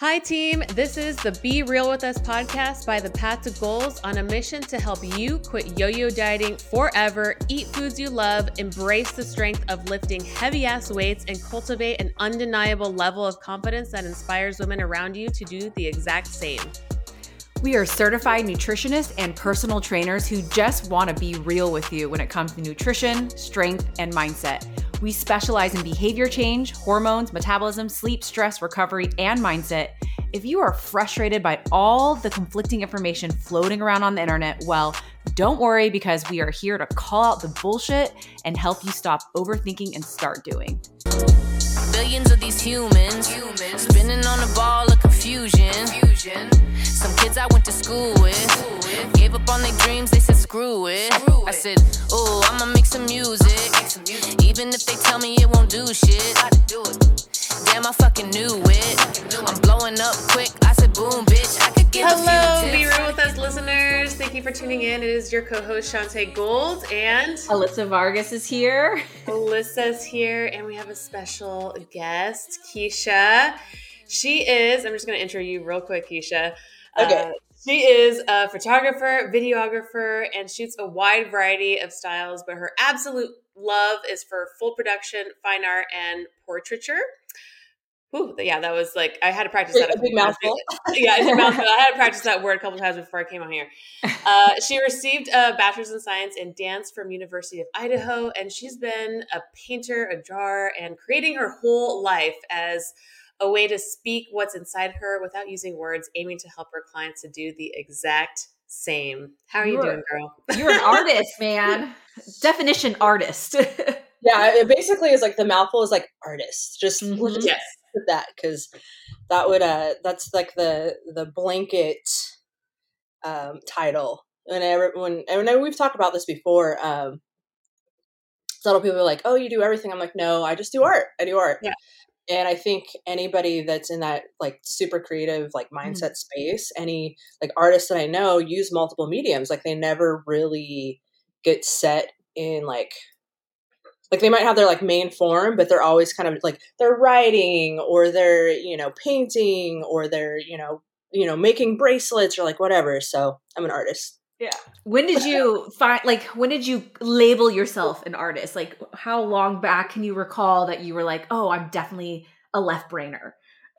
Hi, team. This is the Be Real With Us podcast by The Path to Goals on a mission to help you quit yo-yo dieting forever, eat foods you love, embrace the strength of lifting heavy-ass weights, and cultivate an undeniable level of confidence that inspires women around you to do the exact same. We are certified nutritionists and personal trainers who just want to be real with you when it comes to nutrition, strength, and mindset. We specialize in behavior change, hormones, metabolism, sleep, stress, recovery, and mindset. If you are frustrated by all the conflicting information floating around on the internet, well, don't worry, because we are here to call out the bullshit and help you stop overthinking and start doing. Billions of these humans spinning on a ball of confusion. Some kids I went to school with gave up on their dreams, they said screw it. I said, oh, I'ma make some music, even if they tell me it won't do shit. Damn, I fucking knew it. I'm blowing up quick, I said boom, bitch, I could give Hello, a few Be tips. Real With Us listeners. Thank you for tuning in. It is your co-host, Shantae Gold, and Alyssa Vargas is here. Alyssa's here, and we have a special guest, Keisha. She is, I'm just going to intro you real quick, Keisha. Okay. She is a photographer, videographer, and shoots a wide variety of styles, but her absolute love is for full production, fine art, and portraiture. Ooh, yeah, that was like, I had to practice that. A big mouthful. Yeah, it's a mouthful. I had to practice that word a couple times before I came on here. She received a bachelor's in science in dance from University of Idaho, and she's been a painter, a drawer, and creating her whole life as a way to speak what's inside her without using words, aiming to help her clients to do the exact same. How are you doing, girl? You're an artist, man. Definition artist. Yeah, it basically is like the mouthful is like artist. Just let's just Yes. put that, because that would that's like the blanket title. Whenever we've talked about this before, several people are like, "Oh, you do everything." I'm like, "No, I just do art. I do art." Yeah. And I think anybody that's in that like super creative like mindset space, any like artists that I know use multiple mediums. Like they never really get set in like they might have their like main form, but they're always kind of like they're writing or they're, painting or they're, making bracelets or like whatever. So I'm an artist. Yeah. When did you when did you label yourself an artist? Like, how long back can you recall that you were like, oh, I'm definitely a left brainer?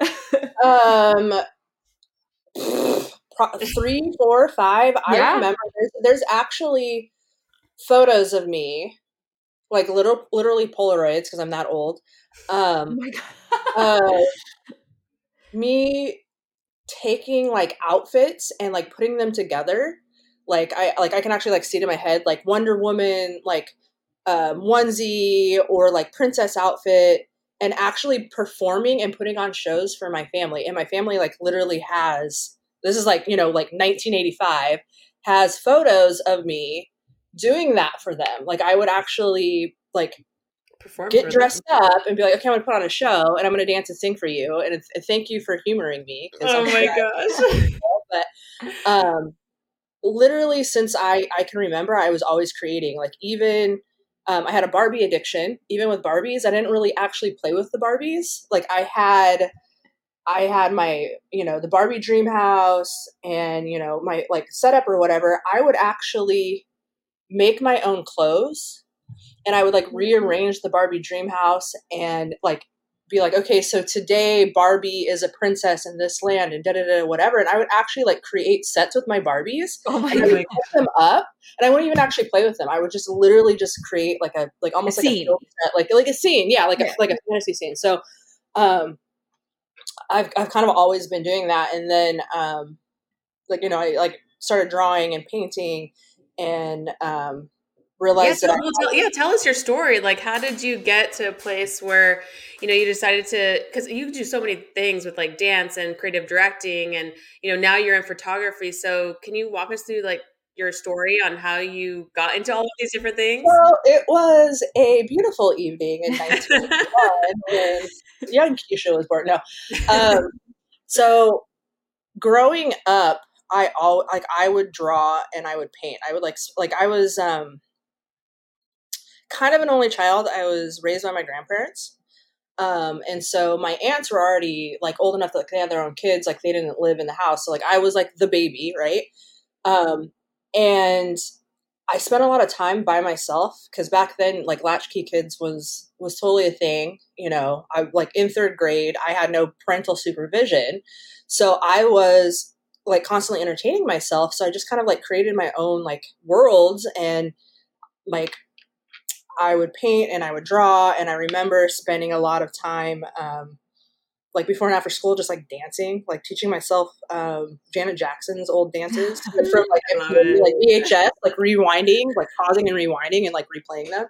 3, 4, 5. I Yeah. remember there's actually photos of me, like literally Polaroids, because I'm that old. Oh my God. Me taking like outfits and like putting them together. I can actually like see it in my head, like Wonder Woman, like onesie or like princess outfit, and actually performing and putting on shows for my family. And my family like literally has, this is like, like 1985, has photos of me doing that for them. Like I would actually like Perform get for dressed them. up and be like, okay, I'm gonna put on a show and I'm gonna dance and sing for you. And thank you for humoring me. Oh my gosh. But literally since I can remember, I was always creating. Like even I had a Barbie addiction. Even with Barbies, I didn't really actually play with the Barbies. Like I had my, the Barbie dream house and, my like setup or whatever. I would actually make my own clothes and I would like rearrange the Barbie dream house and like be like, okay, so today Barbie is a princess in this land and da-da-da, whatever. And I would actually like create sets with my Barbies. Oh my And I would God. put them up and I wouldn't even actually play with them. I would just literally just create like almost A like scene. a film set, like a scene. Yeah. Like Yeah. a fantasy scene. So, I've kind of always been doing that. And then, I like started drawing and painting and, realized Tell us your story. Like, how did you get to a place where, you decided to, because you do so many things with like dance and creative directing and, now you're in photography. So can you walk us through like your story on how you got into all of these different things? Well, it was a beautiful evening in 1981 when young Keisha was born. No. So growing up, I would draw and I would paint. I would I was kind of an only child. I was raised by my grandparents. And so my aunts were already like old enough that like, they had their own kids. Like they didn't live in the house. So like I was like the baby. Right. And I spent a lot of time by myself because back then, like latchkey kids was totally a thing. You know, I like in third grade, I had no parental supervision, so I was like constantly entertaining myself. So I just kind of like created my own like worlds, and like I would paint and I would draw, and I remember spending a lot of time like before and after school, just like dancing, like teaching myself Janet Jackson's old dances from like MTV, like VHS, like rewinding, like pausing and rewinding and like replaying them.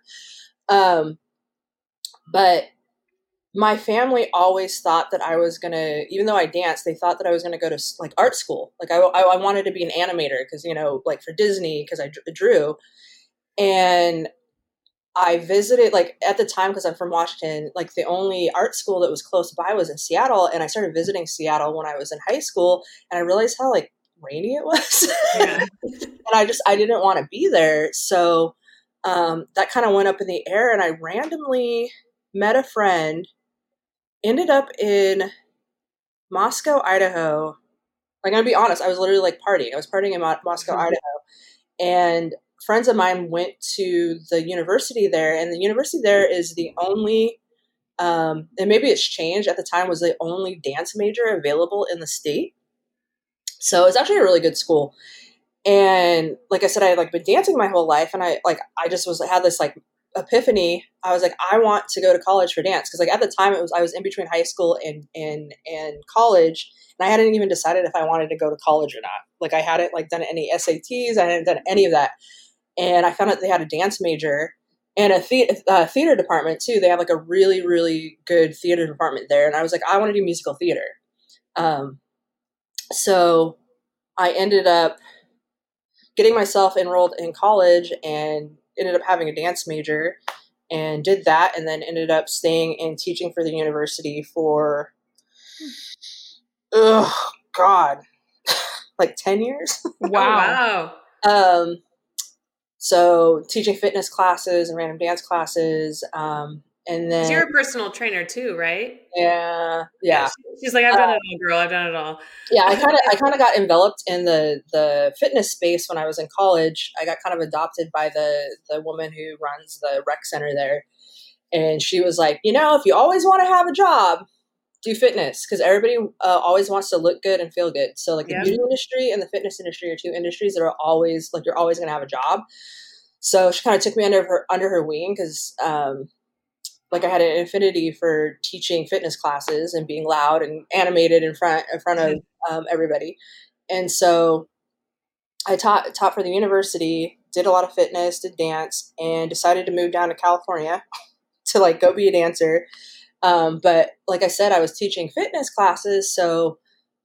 But my family always thought that I was gonna, even though I danced, they thought that I was gonna go to like art school. Like I wanted to be an animator because, you know, like for Disney, because I drew. And I visited, like at the time, because I'm from Washington, like the only art school that was close by was in Seattle. And I started visiting Seattle when I was in high school, and I realized how like rainy it was. Yeah. And I didn't want to be there. So that kind of went up in the air, and I randomly met a friend, ended up in Moscow, Idaho. Like, I'm gonna be honest, I was literally like partying. I was partying in Moscow, Idaho. And friends of mine went to the university there, and the university there is the only, and maybe it's changed, at the time was the only dance major available in the state. So it's actually a really good school. And like I said, I had like been dancing my whole life, and I just had this like epiphany. I was like, I want to go to college for dance. Cause like at the time I was in between high school and college, and I hadn't even decided if I wanted to go to college or not. Like I hadn't like done any SATs. I hadn't done any of that. And I found out they had a dance major and a theater department too. They have like a really, really good theater department there. And I was like, I want to do musical theater. So I ended up getting myself enrolled in college and ended up having a dance major and did that. And then ended up staying and teaching for the university for, oh God, like 10 years. Wow. So teaching fitness classes and random dance classes. And then you're a personal trainer too, right? Yeah. She's like, I've done it all, girl. I've done it all. Yeah. I kind of got enveloped in the fitness space when I was in college. I got kind of adopted by the woman who runs the rec center there. And she was like, you know, if you always want to have a job, do fitness, because everybody always wants to look good and feel good. So like the beauty industry and the fitness industry are two industries that are always like, you're always going to have a job. So she kind of took me under her wing because like I had an affinity for teaching fitness classes and being loud and animated in front of everybody. And so I taught for the university, did a lot of fitness, did dance, and decided to move down to California to like go be a dancer. But like I said, I was teaching fitness classes. So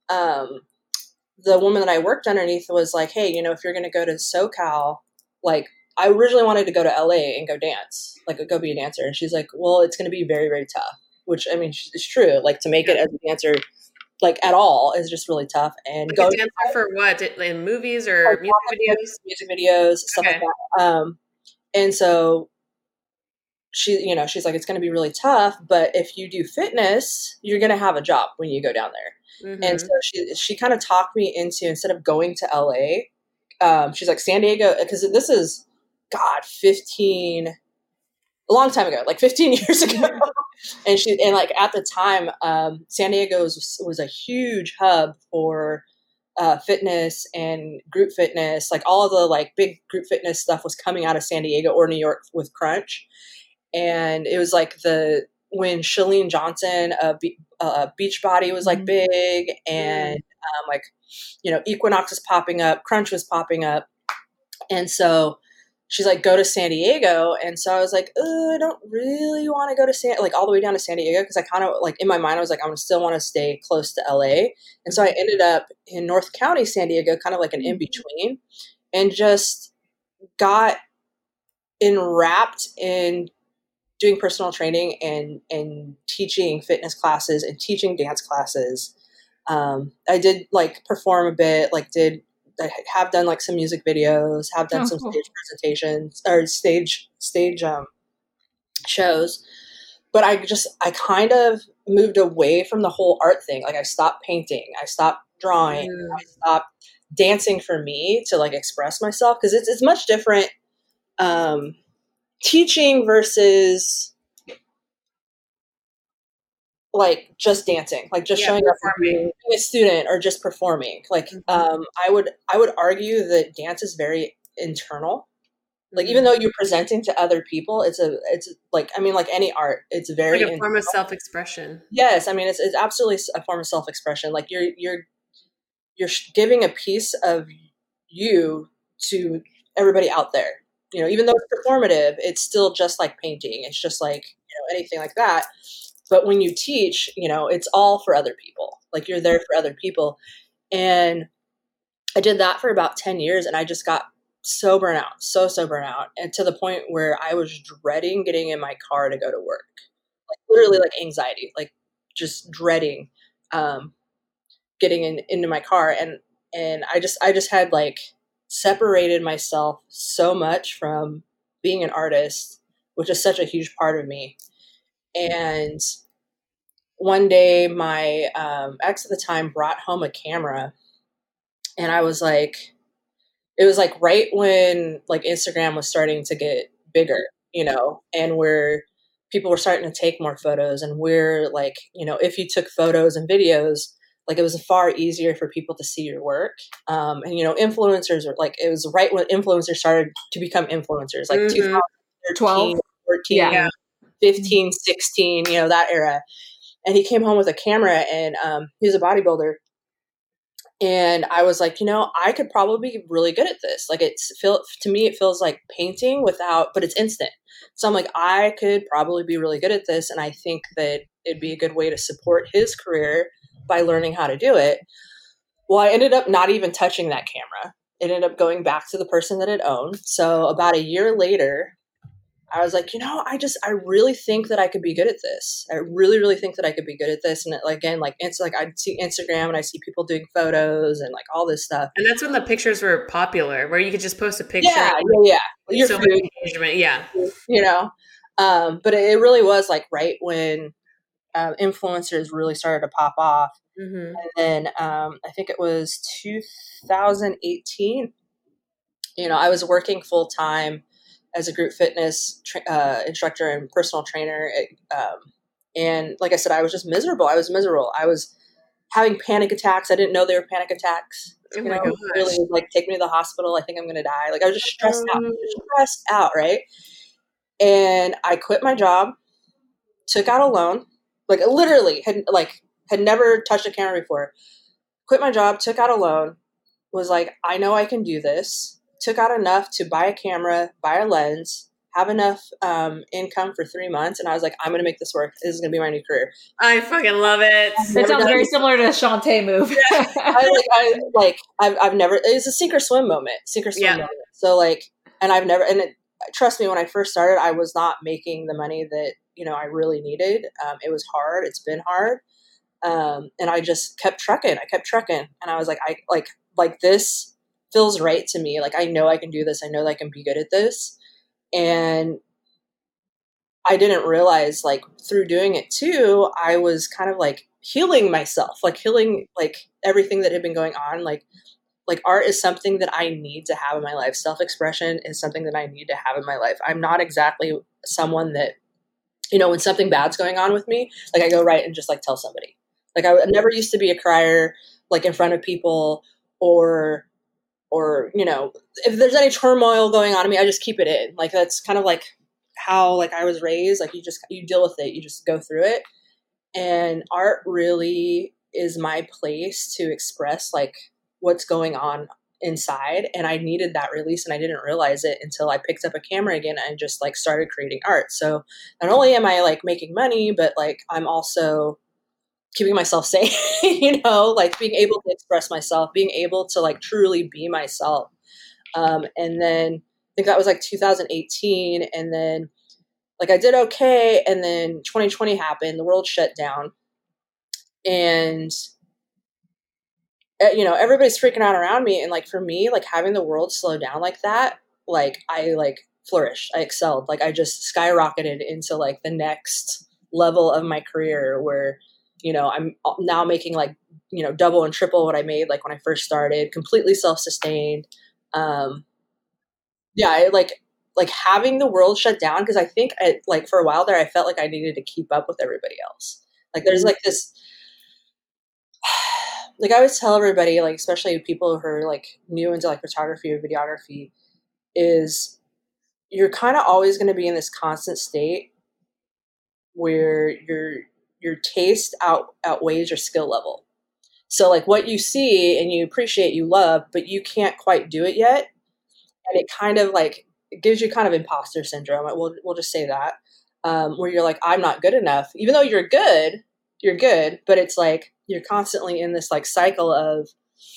the woman that I worked underneath was like, hey, you know, if you're going to go to SoCal, like I originally wanted to go to LA and go dance, like go be a dancer. And she's like, well, it's going to be very, very tough, which I mean, it's true. Like to make it as a dancer, like at all, is just really tough. And go dancer for what? In movies or music videos, stuff like that. And so she's like, it's going to be really tough, but if you do fitness, you're going to have a job when you go down there. Mm-hmm. And so she kind of talked me into, instead of going to LA, she's like, San Diego, because this is, God, a long time ago, like 15 years ago. and like at the time, San Diego was a huge hub for fitness and group fitness. Like all of the like big group fitness stuff was coming out of San Diego or New York with Crunch. And it was like when Chalene Johnson, Beachbody was like big, and like, you know, Equinox was popping up, Crunch was popping up. And so she's like, go to San Diego. And so I was like, I don't really want to go to all the way down to San Diego. Cause I kind of like in my mind, I was like, I still want to stay close to LA. And so I ended up in North County, San Diego, kind of like an in-between, and just got enwrapped in doing personal training and teaching fitness classes and teaching dance classes. I did like perform a bit, I have done like some music videos, have done some stage presentations or stage shows. but I kind of moved away from the whole art thing. Like I stopped painting, I stopped drawing, I stopped dancing for me to like express myself. Cause it's much different, teaching versus like just dancing, like just showing up and being a student or just performing. Like, I would argue that dance is very internal. Like, even though you're presenting to other people, it's like, I mean, like any art, it's very like a form of self-expression. Yes. I mean, it's absolutely a form of self-expression. Like you're giving a piece of you to everybody out there, you know, even though it's performative, it's still just like painting. It's just like, you know, anything like that. But when you teach, you know, it's all for other people. Like you're there for other people. And I did that for about 10 years and I just got so burnt out, so burnt out. And to the point where I was dreading getting in my car to go to work, like literally like anxiety, like just dreading, getting into my car. And I just had like separated myself so much from being an artist, which is such a huge part of me. And one day my ex at the time brought home a camera and I was like, it was like right when like Instagram was starting to get bigger, you know, and where people were starting to take more photos and we're like, you know, if you took photos and videos, like it was far easier for people to see your work. And, you know, influencers were like, it was right when influencers started to become influencers, like 2013, 14, 15, 16, you know, that era. And he came home with a camera and he was a bodybuilder. And I was like, you know, I could probably be really good at this. Like to me, it feels like painting but it's instant. So I'm like, I could probably be really good at this. And I think that it'd be a good way to support his career by learning how to do it. Well, I ended up not even touching that camera. It ended up going back to the person that it owned. So about a year later, I was like, you know, I really think that I could be good at this. I really, really think that I could be good at this. And again, like it's like I'd see Instagram and I see people doing photos and like all this stuff. And that's when the pictures were popular, where you could just post a picture. Yeah. Your so food, much engagement, yeah. You know, but it really was like right when influencers really started to pop off. And then I think it was 2018. You know, I was working full time as a group fitness instructor and personal trainer. And like I said, I was just miserable. I was having panic attacks. I didn't know they were panic attacks. Oh my gosh. Really like take me to the hospital. I think I'm going to die. Like I was just stressed out. Right. And I quit my job, took out a loan, like literally had never touched a camera before, quit my job, took out a loan, was like, I know I can do this. Took out enough to buy a camera, buy a lens, have enough income for 3 months. And I was like, I'm going to make this work. This is going to be my new career. I fucking love it. It sounds very similar to a Shantae move. I've never, it's a sink or swim moment. So like, and I've never, and trust me, when I first started, I was not making the money that, you know, I really needed. It was hard. It's been hard. And I just kept trucking. And I was like, this feels right to me. Like, I know I can do this. I know that I can be good at this. And I didn't realize, like, through doing it too, I was kind of like healing myself, like healing like everything that had been going on. Like art is something that I need to have in my life. Self-expression is something that I need to have in my life. I'm not exactly someone that, you know, when something bad's going on with me, like I go right and just like tell somebody. Like I never used to be a crier, like in front of people or, you know, if there's any turmoil going on in me, I just keep it in. Like, that's kind of like how, like, I was raised. Like, you deal with it. You just go through it. And art really is my place to express, like, what's going on inside. And I needed that release, and I didn't realize it until I picked up a camera again and just, like, started creating art. So not only am I, like, making money, but, like, I'm also keeping myself sane, you know, like being able to express myself, being able to like truly be myself. And then I think that was like 2018. And then like I did okay. And then 2020 happened, the world shut down. And, you know, everybody's freaking out around me. And like, for me, like having the world slow down like that, like I like flourished, I excelled. Like I just skyrocketed into like the next level of my career where, I'm now making like, double and triple what I made like when I first started, completely self-sustained. Yeah, like having the world shut down, because I think like for a while there I felt like I needed to keep up with everybody else. Like there's like this, like I always tell everybody, like especially people who are like new into like photography or videography, is you're kind of always going to be in this constant state where your taste outweighs your skill level. So like what you see and you appreciate, you love, but you can't quite do it yet, and it kind of like it gives you kind of imposter syndrome. We'll just say that, where you're like, I'm not good enough, even though you're good, but it's like you're constantly in this like cycle of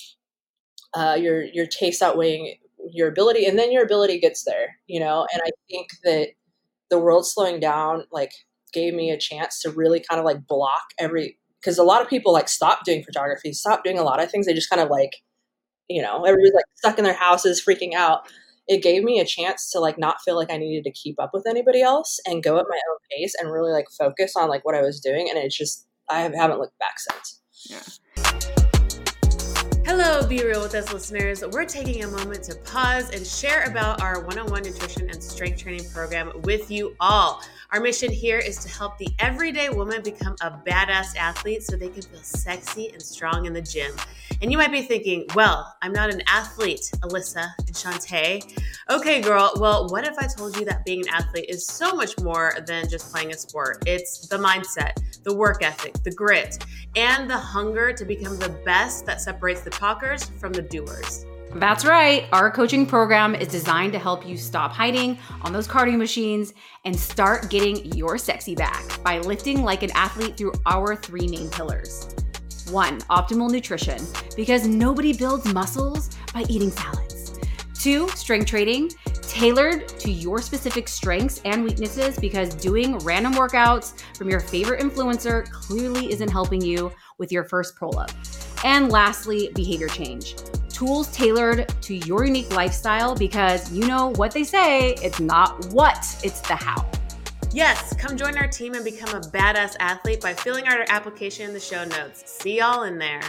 your taste outweighing your ability, and then your ability gets there, And I think that the world slowing down like gave me a chance to really kind of like block because a lot of people like stop doing photography, stop doing a lot of things. They just kind of like, everybody's like stuck in their houses freaking out. It gave me a chance to like not feel like I needed to keep up with anybody else and go at my own pace and really like focus on like what I was doing. And it's just, I haven't looked back since. Yeah. Hello, Be Real With Us listeners. We're taking a moment to pause and share about our one-on-one nutrition and strength training program with you all. Our mission here is to help the everyday woman become a badass athlete so they can feel sexy and strong in the gym. And you might be thinking, well, I'm not an athlete, Alyssa and Shantae. Okay, girl, well, what if I told you that being an athlete is so much more than just playing a sport? It's the mindset, the work ethic, the grit, and the hunger to become the best that separates the talkers from the doers. That's right. Our coaching program is designed to help you stop hiding on those cardio machines and start getting your sexy back by lifting like an athlete through our 3 main pillars. 1, optimal nutrition, because nobody builds muscles by eating salads. 2, strength training, tailored to your specific strengths and weaknesses, because doing random workouts from your favorite influencer clearly isn't helping you with your first pull-up. And lastly, behavior change. Tools tailored to your unique lifestyle, because you know what they say, it's not what, it's the how. Yes, come join our team and become a badass athlete by filling out our application in the show notes. See y'all in there.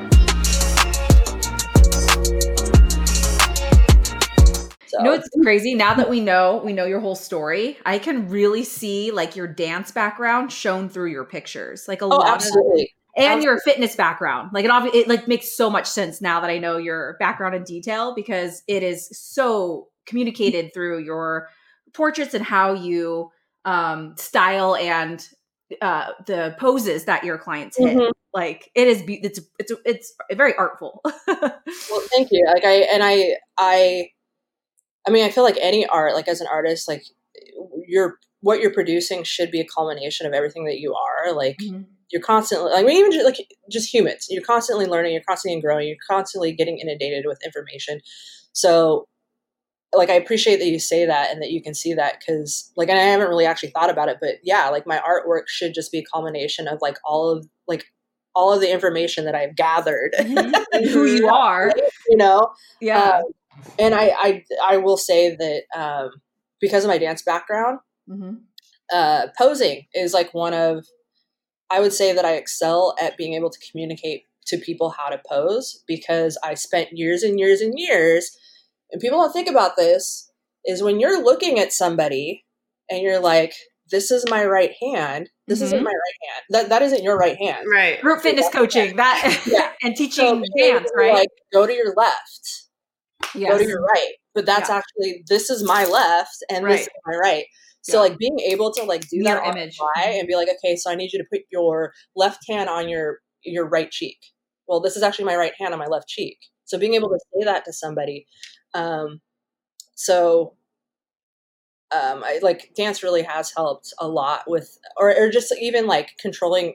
You know what's crazy? Now that we know your whole story, I can really see like your dance background shown through your pictures. Like a lot absolutely. And your fitness background. Like it like makes so much sense now that I know your background in detail, because it is so communicated through your portraits and how you style and the poses that your clients hit. Mm-hmm. Like it is, it's very artful. Well, thank you. Like I mean, I feel like any art, like as an artist, like what you're producing should be a culmination of everything that you are. Like you're constantly, like even just humans, you're constantly learning, you're constantly growing, you're constantly getting inundated with information. So like, I appreciate that you say that and that you can see that, because like, and I haven't really actually thought about it, but yeah, like my artwork should just be a culmination of like all of the information that I've gathered who you are, Yeah. And I will say that because of my dance background, posing is like one of, I would say that I excel at being able to communicate to people how to pose, because I spent years and years and years, and people don't think about this, is when you're looking at somebody and you're like, this is my right hand. This isn't my right hand. That isn't your right hand. Right. Group fitness coaching and teaching dance, right? Like, go to your left. Yes. Go to your right. But that's actually, this is my left and this is my right. So like being able to like do that on image and be like, okay, so I need you to put your left hand on your right cheek. Well, this is actually my right hand on my left cheek. So being able to say that to somebody. I like dance really has helped a lot with, or just even like controlling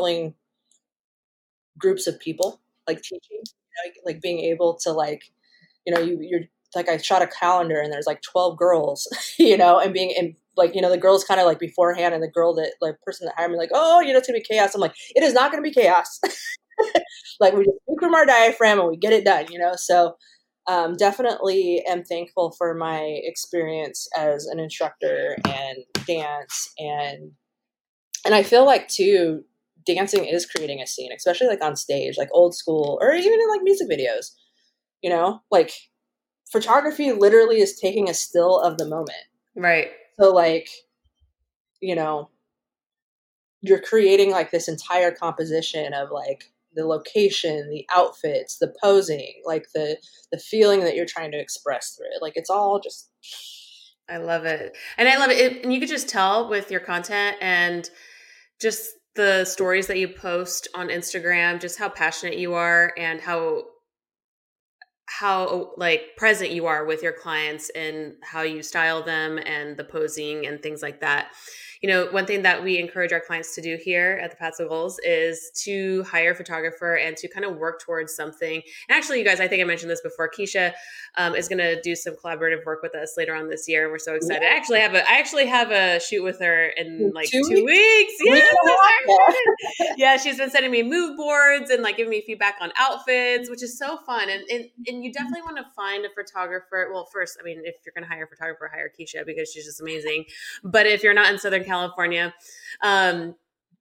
groups of people, like teaching, like being able to like, you're like, I shot a calendar and there's like 12 girls, and being in like, the girls kind of like beforehand, and the girl that like person that hired me like, oh, it's gonna be chaos. I'm like, it is not gonna be chaos. Like we just speak from our diaphragm and we get it done, So definitely am thankful for my experience as an instructor and dance and And I feel like too, dancing is creating a scene, especially like on stage, like old school, or even in like music videos, like photography literally is taking a still of the moment. Right. So like, you're creating like this entire composition of like the location, the outfits, the posing, like the feeling that you're trying to express through it. Like it's all just. I love it. And I love it. And you could just tell with your content and just the stories that you post on Instagram, just how passionate you are and how like present you are with your clients and how you style them and the posing and things like that. One thing that we encourage our clients to do here at the Paths of Goals is to hire a photographer and to kind of work towards something. And actually, you guys, I think I mentioned this before. Keisha is going to do some collaborative work with us later on this year, and we're so excited. Yeah. I actually have a shoot with her in like 2 weeks. Yeah, she's been sending me mood boards and like giving me feedback on outfits, which is so fun. And you definitely want to find a photographer. Well, first, I mean, if you're going to hire a photographer, hire Keisha because she's just amazing. But if you're not in Southern California, although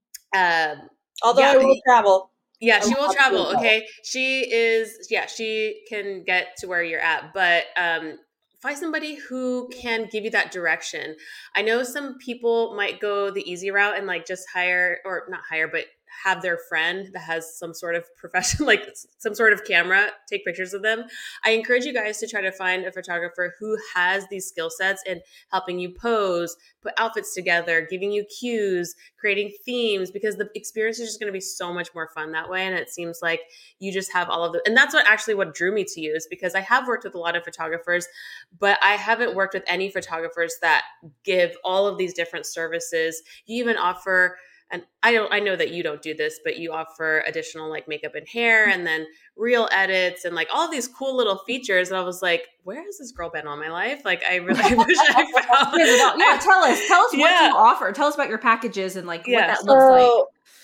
I will travel. Yeah, she will travel. Okay. She can get to where you're at, but find somebody who can give you that direction. I know some people might go the easy route and like just but have their friend that has some sort of profession, like some sort of camera, take pictures of them. I encourage you guys to try to find a photographer who has these skill sets in helping you pose, put outfits together, giving you cues, creating themes, because the experience is just going to be so much more fun that way. And it seems like you just have all of the, and that's what drew me to you, is because I have worked with a lot of photographers, but I haven't worked with any photographers that give all of these different services. You even offer, and I know that you don't do this, but you offer additional like makeup and hair and then reel edits and like all of these cool little features. And I was like, where has this girl been all my life? Like, I really wish I found. Yeah, tell us what you offer. Tell us about your packages and like what that looks like.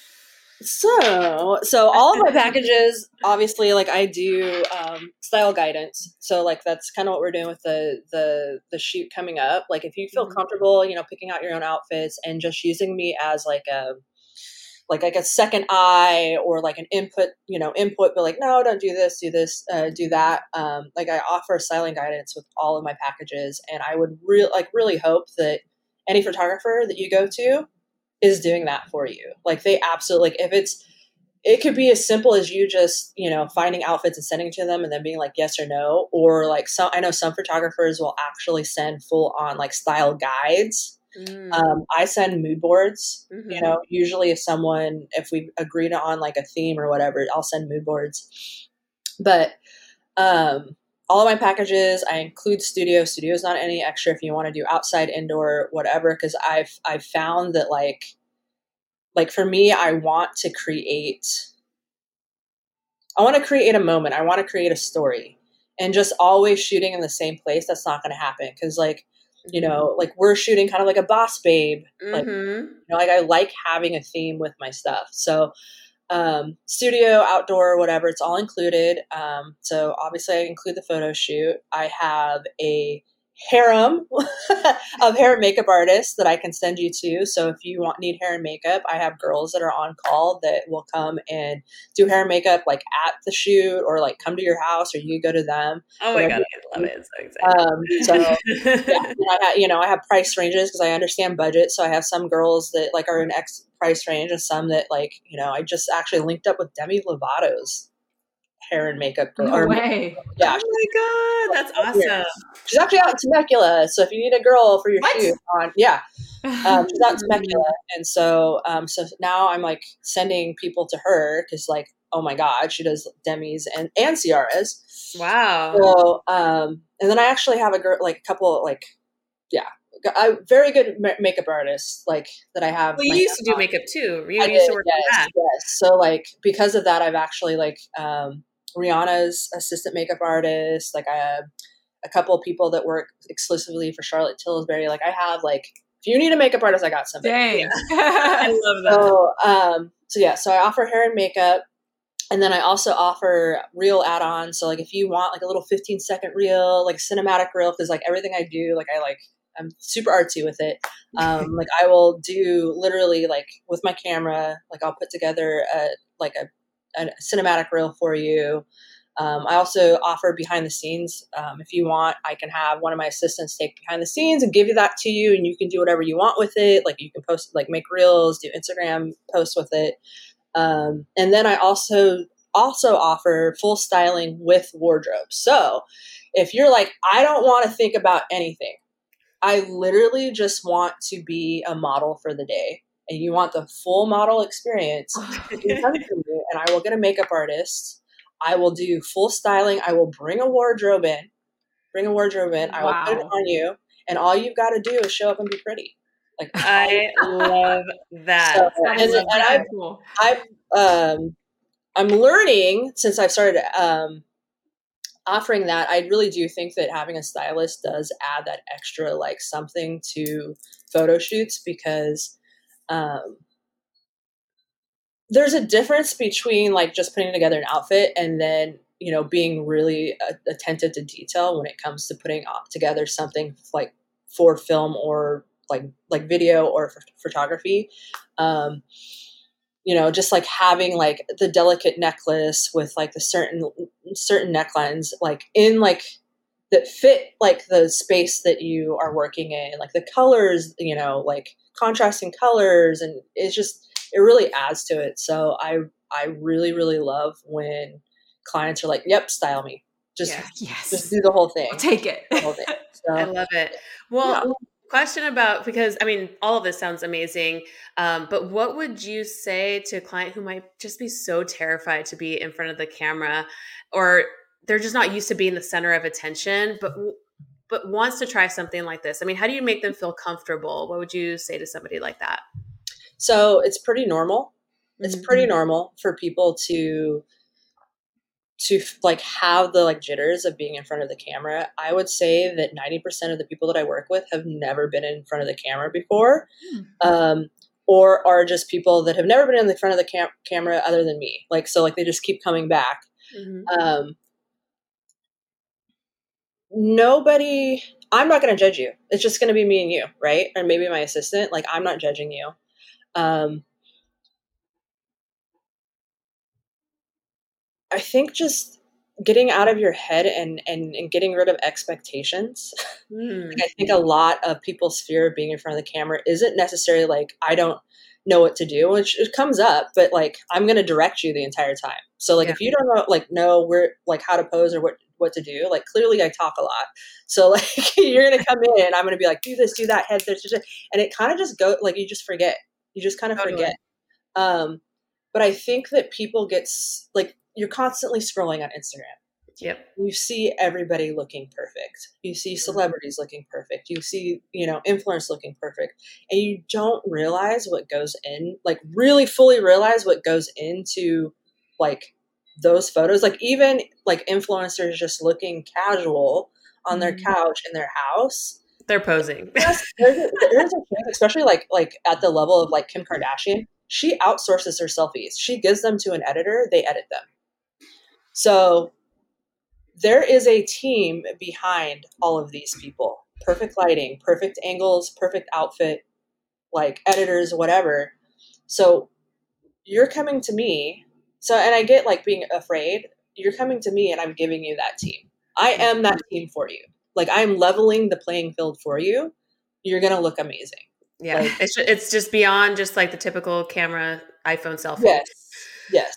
So all of my packages, obviously, like I do style guidance. So like that's kind of what we're doing with the shoot coming up. Like if you feel comfortable, picking out your own outfits and just using me as like a second eye or like an input, but like, no, don't do this, do that. Like I offer styling guidance with all of my packages, and I would really hope that any photographer that you go to is doing that for you. Like they absolutely, like it could be as simple as you just, finding outfits and sending to them and then being like, yes or no. Or like I know some photographers will actually send full on like style guides. I send mood boards, usually if we agreed on like a theme or whatever, I'll send mood boards. But, all of my packages, I include studio. Studio is not any extra if you want to do outside, indoor, whatever. Because I've found that like for me, I want to create a moment. I want to create a story, and just always shooting in the same place, that's not going to happen. Because like we're shooting kind of like a boss babe. Like like I like having a theme with my stuff. So. Studio, outdoor, whatever, it's all included. So obviously I include the photo shoot. I have a harem of hair and makeup artists that I can send you to. So if you need hair and makeup, I have girls that are on call that will come and do hair and makeup like at the shoot, or like come to your house, or you go to them. Oh my God, I love it. It's so exciting. I have price ranges because I understand budget. So I have some girls that like are in X price range, and some that like, I just actually linked up with Demi Lovato's hair and makeup girl. No way. Yeah. Oh my God, that's awesome. She's actually out in Temecula. So if you need a girl for your shoot on, she's out in Temecula. And so, now I'm like sending people to her because like, oh my God, she does Demi's and Ciara's. Wow. So, and then I actually have a girl, like a couple, like, a very good makeup artist, like that I have. Well, you used to do makeup too. You used to work on that. Yes. So like, because of that, I've actually like, Rihanna's assistant makeup artist. Like I have a couple of people that work exclusively for Charlotte Tilbury. Like I have like, if you need a makeup artist, I got something. Dang. Yeah. I love that. So I offer hair and makeup. And then I also offer reel add-ons. So like if you want like a little 15-second reel, like a cinematic reel, because like everything I do, like I'm super artsy with it. Like I will do literally like with my camera, like I'll put together a cinematic reel for you. I also offer behind the scenes. If you want, I can have one of my assistants take behind the scenes and give you that to you, and you can do whatever you want with it. Like you can post, like make reels, do Instagram posts with it. And then I also offer full styling with wardrobe. So if you're like, I don't want to think about anything, I literally just want to be a model for the day, and you want the full model experience, you can come to me and I will get a makeup artist. I will do full styling. I will bring a wardrobe in. I will put it on you, and all you've got to do is show up and be pretty. Like I love that. So, I'm learning since I've started offering that. I really do think that having a stylist does add that extra like something to photo shoots, because there's a difference between like just putting together an outfit and then, you know, being really attentive to detail when it comes to putting together something like for film or like video or photography. You know, just like having like the delicate necklace with like the certain necklines, like in like that fit like the space that you are working in, like the colors, you know, like contrasting colors, and it really adds to it. So I really, really love when clients are like, yep, style me. Just do the whole thing. I'll take it. So, I love it. Well, question about, because I mean, all of this sounds amazing. But what would you say to a client who might just be so terrified to be in front of the camera, or they're just not used to being the center of attention, but wants to try something like this? I mean, how do you make them feel comfortable? What would you say to somebody like that? So it's pretty normal. It's pretty normal for people to like have the like jitters of being in front of the camera. I would say that 90% of the people that I work with have never been in front of the camera before, or are just people that have never been in the front of the camera other than me. Like, so like they just keep coming back. Nobody, I'm not going to judge you. It's just going to be me and you, right? Or maybe my assistant. Like, I'm not judging you. I think just getting out of your head and getting rid of expectations. Like, I think a lot of people's fear of being in front of the camera isn't necessarily like, I don't know what to do, which it comes up, but like, I'm going to direct you the entire time. So like, if you don't know where, like how to pose or what to do, like clearly I talk a lot. So like, you're going to come in and I'm going to be like, do this, do that, head this, and it kind of just go like, you just forget. You just kind of forget. But I think that people get like, you're constantly scrolling on Instagram. Yep. You see everybody looking perfect. You see celebrities looking perfect. You see, you know, influencers looking perfect. And you don't realize what goes in, like really fully realize what goes into like those photos. Like even like influencers just looking casual on their couch in their house. They're posing. Yes, there's a chance, especially like at the level of like Kim Kardashian. She outsources her selfies. She gives them to an editor. They edit them. So there is a team behind all of these people. Perfect lighting, perfect angles, perfect outfit, like editors, whatever. So you're coming to me. So, and I get like being afraid. You're coming to me and I'm giving you that team. I am that team for you. Like I'm leveling the playing field for you. You're going to look amazing. Yeah. Like, it's just beyond just like the typical camera iPhone selfie. Yes.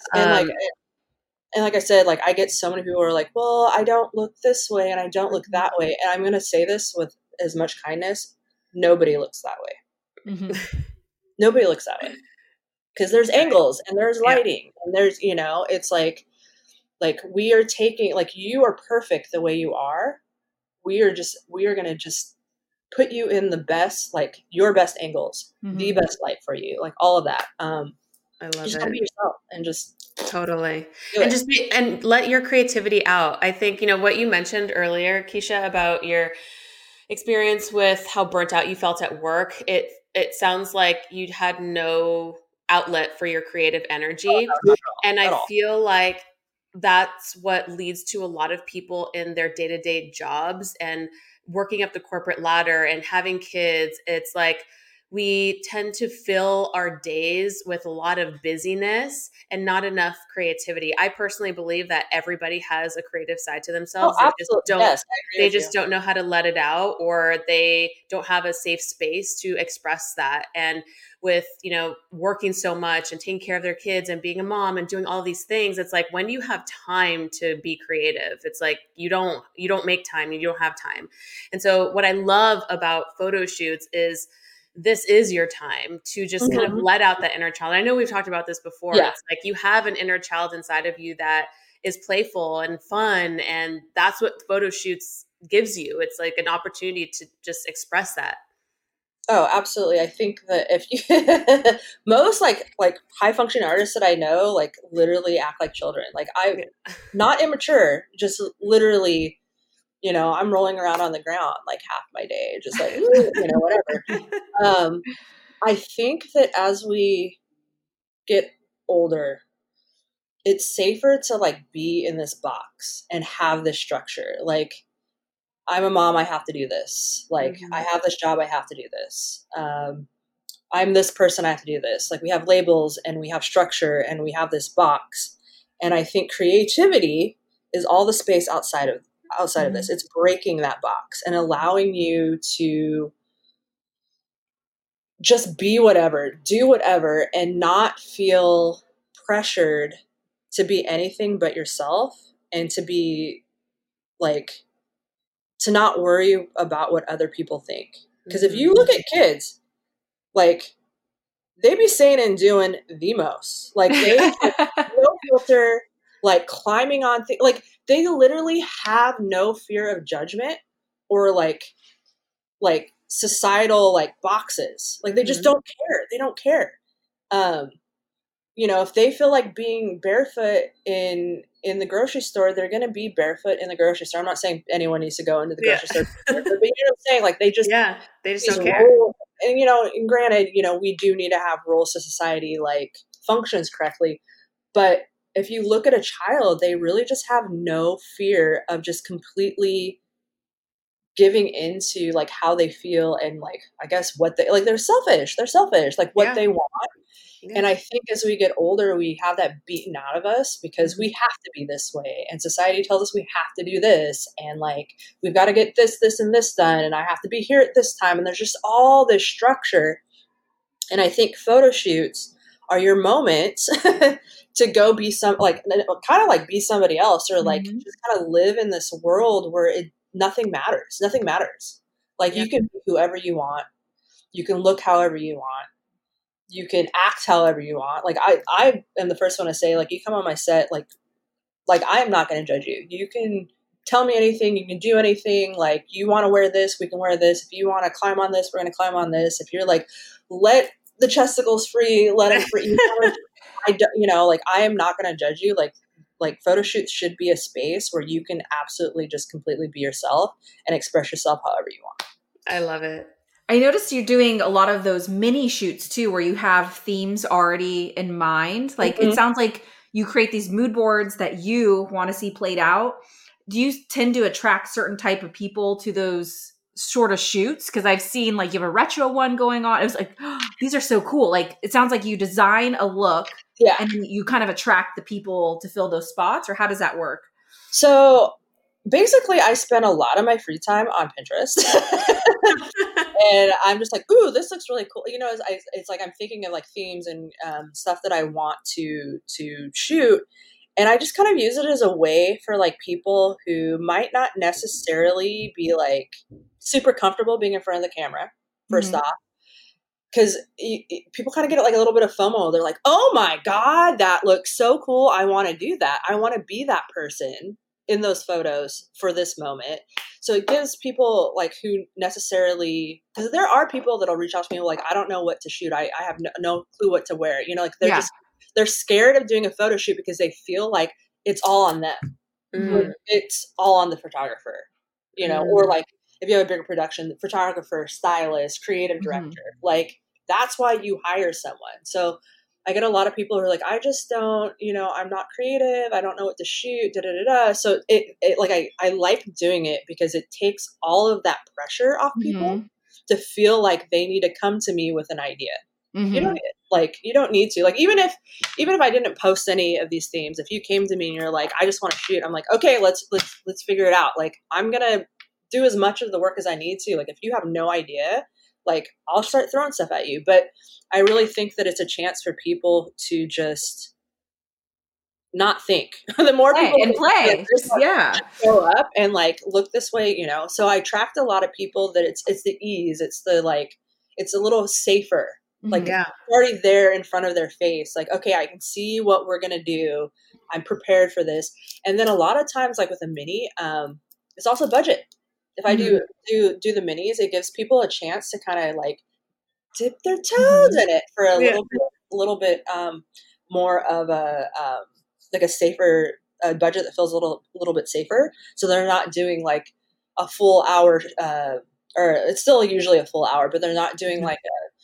And like I said, like I get so many people who are like, well, I don't look this way and I don't look that way. And I'm going to say this with as much kindness. Nobody looks that way. Nobody looks that way. Because there's angles and there's lighting and there's, you know, it's like we are taking, like you are perfect the way you are. We are going to just put you in the best, like your best angles, the best light for you, like all of that. I love just it. Be yourself and just totally. And just and let your creativity out. I think, you know, what you mentioned earlier, Keisha, about your experience with how burnt out you felt at work. It sounds like you had no outlet for your creative energy. And I feel like that's what leads to a lot of people in their day-to-day jobs and working up the corporate ladder and having kids, it's like we tend to fill our days with a lot of busyness and not enough creativity. I personally believe that everybody has a creative side to Oh, themselves. They just absolutely. don't Yes, I agree they with you. just don't know how to let it out, or they don't have a safe space to express that. And with, working so much and taking care of their kids and being a mom and doing all these things, it's like when you have time to be creative, it's like you don't make time, you don't have time. And so what I love about photo shoots is this is your time to just kind of Mhm. let out that inner child. I know we've talked about this before. Yeah. It's like you have an inner child inside of you that is playful and fun, and that's what photo shoots gives you. It's like an opportunity to just express that. Oh, absolutely. I think that if you most like high functioning artists that I know, like literally act like children. Like I Yeah. not immature, just literally, I'm rolling around on the ground like half my day, just like whatever. I think that as we get older, it's safer to like be in this box and have this structure. Like I'm a mom, I have to do this. Like I have this job, I have to do this. I'm this person, I have to do this. Like we have labels and we have structure and we have this box. And I think creativity is all the space outside of this. It's breaking that box and allowing you to just be whatever, do whatever, and not feel pressured to be anything but yourself, and to be like, to not worry about what other people think. Because if you look at kids, like they be saying and doing the most, like they no filter, like climbing on things, like they literally have no fear of judgment or like societal like boxes. Like they just don't care. They don't care. If they feel like being barefoot in the grocery store, they're going to be barefoot in the grocery store. I'm not saying anyone needs to go into the grocery store, but you know what I'm saying? Like they just don't care. And and granted, we do need to have rules so society like functions correctly. But if you look at a child, they really just have no fear of just completely giving into like how they feel, and like I guess what they like. They're selfish like what they want. And I think as we get older, we have that beaten out of us because we have to be this way, and society tells us we have to do this, and like we've got to get this and this done, and I have to be here at this time, and there's just all this structure. And I think photo shoots are your moments to go be kind of like be somebody else, or like just kind of live in this world where nothing matters. Like you can be whoever you want. You can look however you want. You can act however you want. Like I am the first one to say, like, you come on my set, like I am not going to judge you. You can tell me anything. You can do anything. Like you want to wear this, we can wear this. If you want to climb on this, we're going to climb on this. If you're like, let the chesticles free, let them free. I am not going to judge you. Like photo shoots should be a space where you can absolutely just completely be yourself and express yourself however you want. I love it. I noticed you're doing a lot of those mini shoots too, where you have themes already in mind. Like it sounds like you create these mood boards that you want to see played out. Do you tend to attract certain type of people to those sort of shoots? Because I've seen like you have a retro one going on. It was like, oh, these are so cool. Like it sounds like you design a look and you kind of attract the people to fill those spots, or how does that work? So basically I spend a lot of my free time on Pinterest. And I'm just like, ooh, this looks really cool. It's like I'm thinking of like themes and stuff that I want to shoot. And I just kind of use it as a way for like people who might not necessarily be like super comfortable being in front of the camera, first off. Because people kind of get like a little bit of FOMO. They're like, oh my God, that looks so cool. I want to do that. I want to be that person in those photos for this moment. So it gives people like who necessarily, because there are people that'll reach out to me like, I don't know what to shoot. I have no clue what to wear. Like they're scared of doing a photo shoot because they feel like it's all on them. It's all on the photographer, or like if you have a bigger production, the photographer, stylist, creative director, like that's why you hire someone. So I get a lot of people who are like, I just don't, I'm not creative. I don't know what to shoot. Da, da, da, da. So I like doing it because it takes all of that pressure off people to feel like they need to come to me with an idea. You don't need to, like, even if I didn't post any of these themes, if you came to me and you're like, I just want to shoot, I'm like, okay, let's figure it out. Like, I'm going to do as much of the work as I need to. Like, if you have no idea, like, I'll start throwing stuff at you. But I really think that it's a chance for people to just not think. The more people play, show up and like look this way, So I attract a lot of people that it's the ease. It's the like, it's a little safer. Like it's already there in front of their face. Like, okay, I can see what we're gonna do. I'm prepared for this. And then a lot of times, like with a mini, it's also budget. If I do the minis, it gives people a chance to kind of like dip their toes in it for a little bit more of a like a safer budget that feels a little bit safer. So they're not doing like a full hour, or it's still usually a full hour, but they're not doing like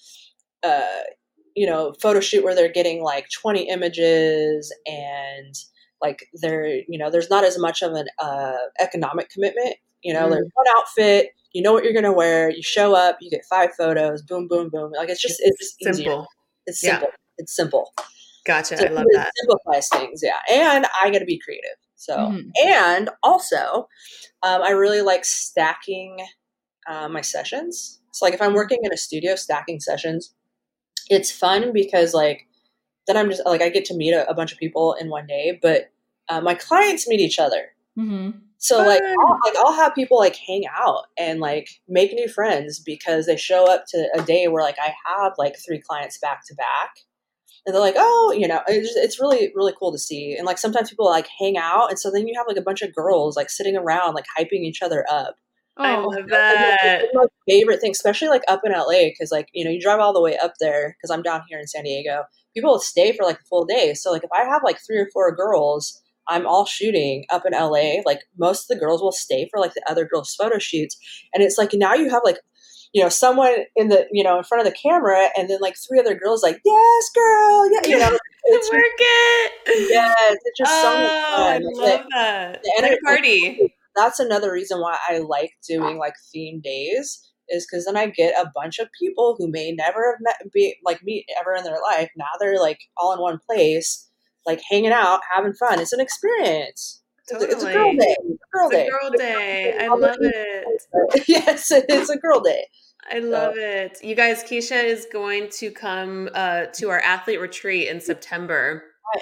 photo shoot where they're getting like 20 images and like they're, there's not as much of an economic commitment. There's one outfit, you know what you're going to wear, you show up, you get 5 photos, boom, boom, boom. Like it's just simple. Easier. It's simple. It's simple. Gotcha. So I love that. It simplifies things. Yeah. And I get to be creative. So, and also, I really like stacking my sessions. So like if I'm working in a studio, stacking sessions, it's fun because like, then I'm just like, I get to meet a bunch of people in one day, but my clients meet each other. So like I'll have people like hang out and like make new friends because they show up to a day where like I have like 3 clients back to back, and they're like, oh, it's really, really cool to see. And like sometimes people like hang out, and so then you have like a bunch of girls like sitting around like hyping each other up. I love that. It's my favorite thing, especially like up in LA, because like you drive all the way up there because I'm down here in San Diego. People will stay for like the full day. So like if I have like 3 or 4 girls, I'm all shooting up in LA. Like most of the girls will stay for like the other girls' photo shoots, and it's like now you have like someone in the in front of the camera, and then like 3 other girls like, yes, girl, yeah, it's working. Yes, it's just so much fun. I love that. The like a party. That's another reason why I like doing like theme days, is because then I get a bunch of people who may never have meet ever in their life. Now they're like all in one place, like hanging out, having fun. It's an experience. Totally. It's a girl day. Girl day. I love it. Yes, it's a girl day. I love it. You guys, Keisha is going to come to our athlete retreat in September.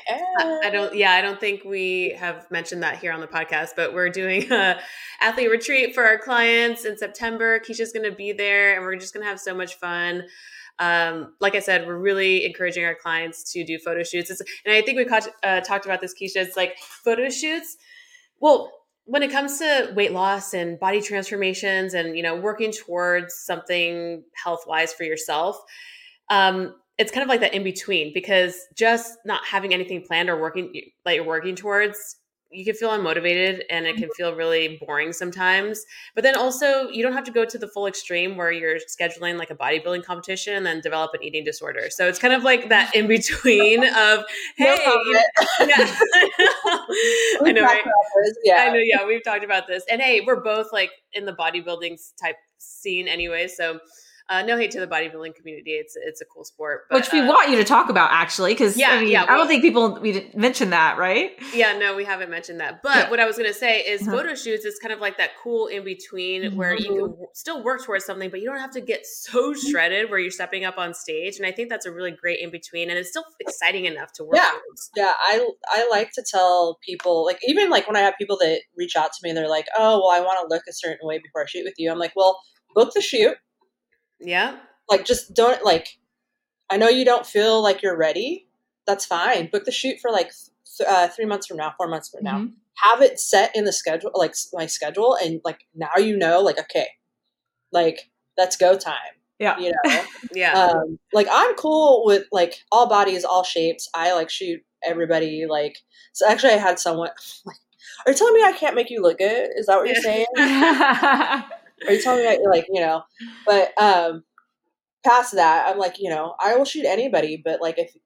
I don't think we have mentioned that here on the podcast, but we're doing a athlete retreat for our clients in September. Keisha's going to be there, and we're just going to have so much fun. Like I said, we're really encouraging our clients to do photo shoots. And I think we talked about this, Keisha. It's like photo shoots. Well, when it comes to weight loss and body transformations and, working towards something health-wise for yourself, it's kind of like that in between, because just not having anything planned or working towards, you can feel unmotivated and it can feel really boring sometimes. But then also you don't have to go to the full extreme where you're scheduling like a bodybuilding competition and then develop an eating disorder. So it's kind of like that in between of, hey, I know, right? I know. Yeah. We've talked about this, and hey, we're both like in the bodybuilding type scene anyway. So no hate to the bodybuilding community. It's a cool sport. But, which we want you to talk about, actually, because I don't think we didn't mention that, right? Yeah, no, we haven't mentioned that. But what I was going to say is photo shoots is kind of like that cool in between where you can still work towards something, but you don't have to get so shredded where you're stepping up on stage. And I think that's a really great in between, and it's still exciting enough to work towards. Yeah, I like to tell people, like, even like when I have people that reach out to me and they're like, oh, well, I want to look a certain way before I shoot with you. I'm like, well, book the shoot. Yeah. Like, just don't, like, I know you don't feel like you're ready. That's fine. Book the shoot for like 3 months from now, 4 months from now. Have it set in the schedule, like my schedule. And like, now like, okay, like that's go time. Yeah. Yeah. Like I'm cool with like all bodies, all shapes. I like shoot everybody. Like, so actually I had someone like, are you telling me I can't make you look good? Is that what you're saying? Are you telling me like, but past that, I'm like, I will shoot anybody, but like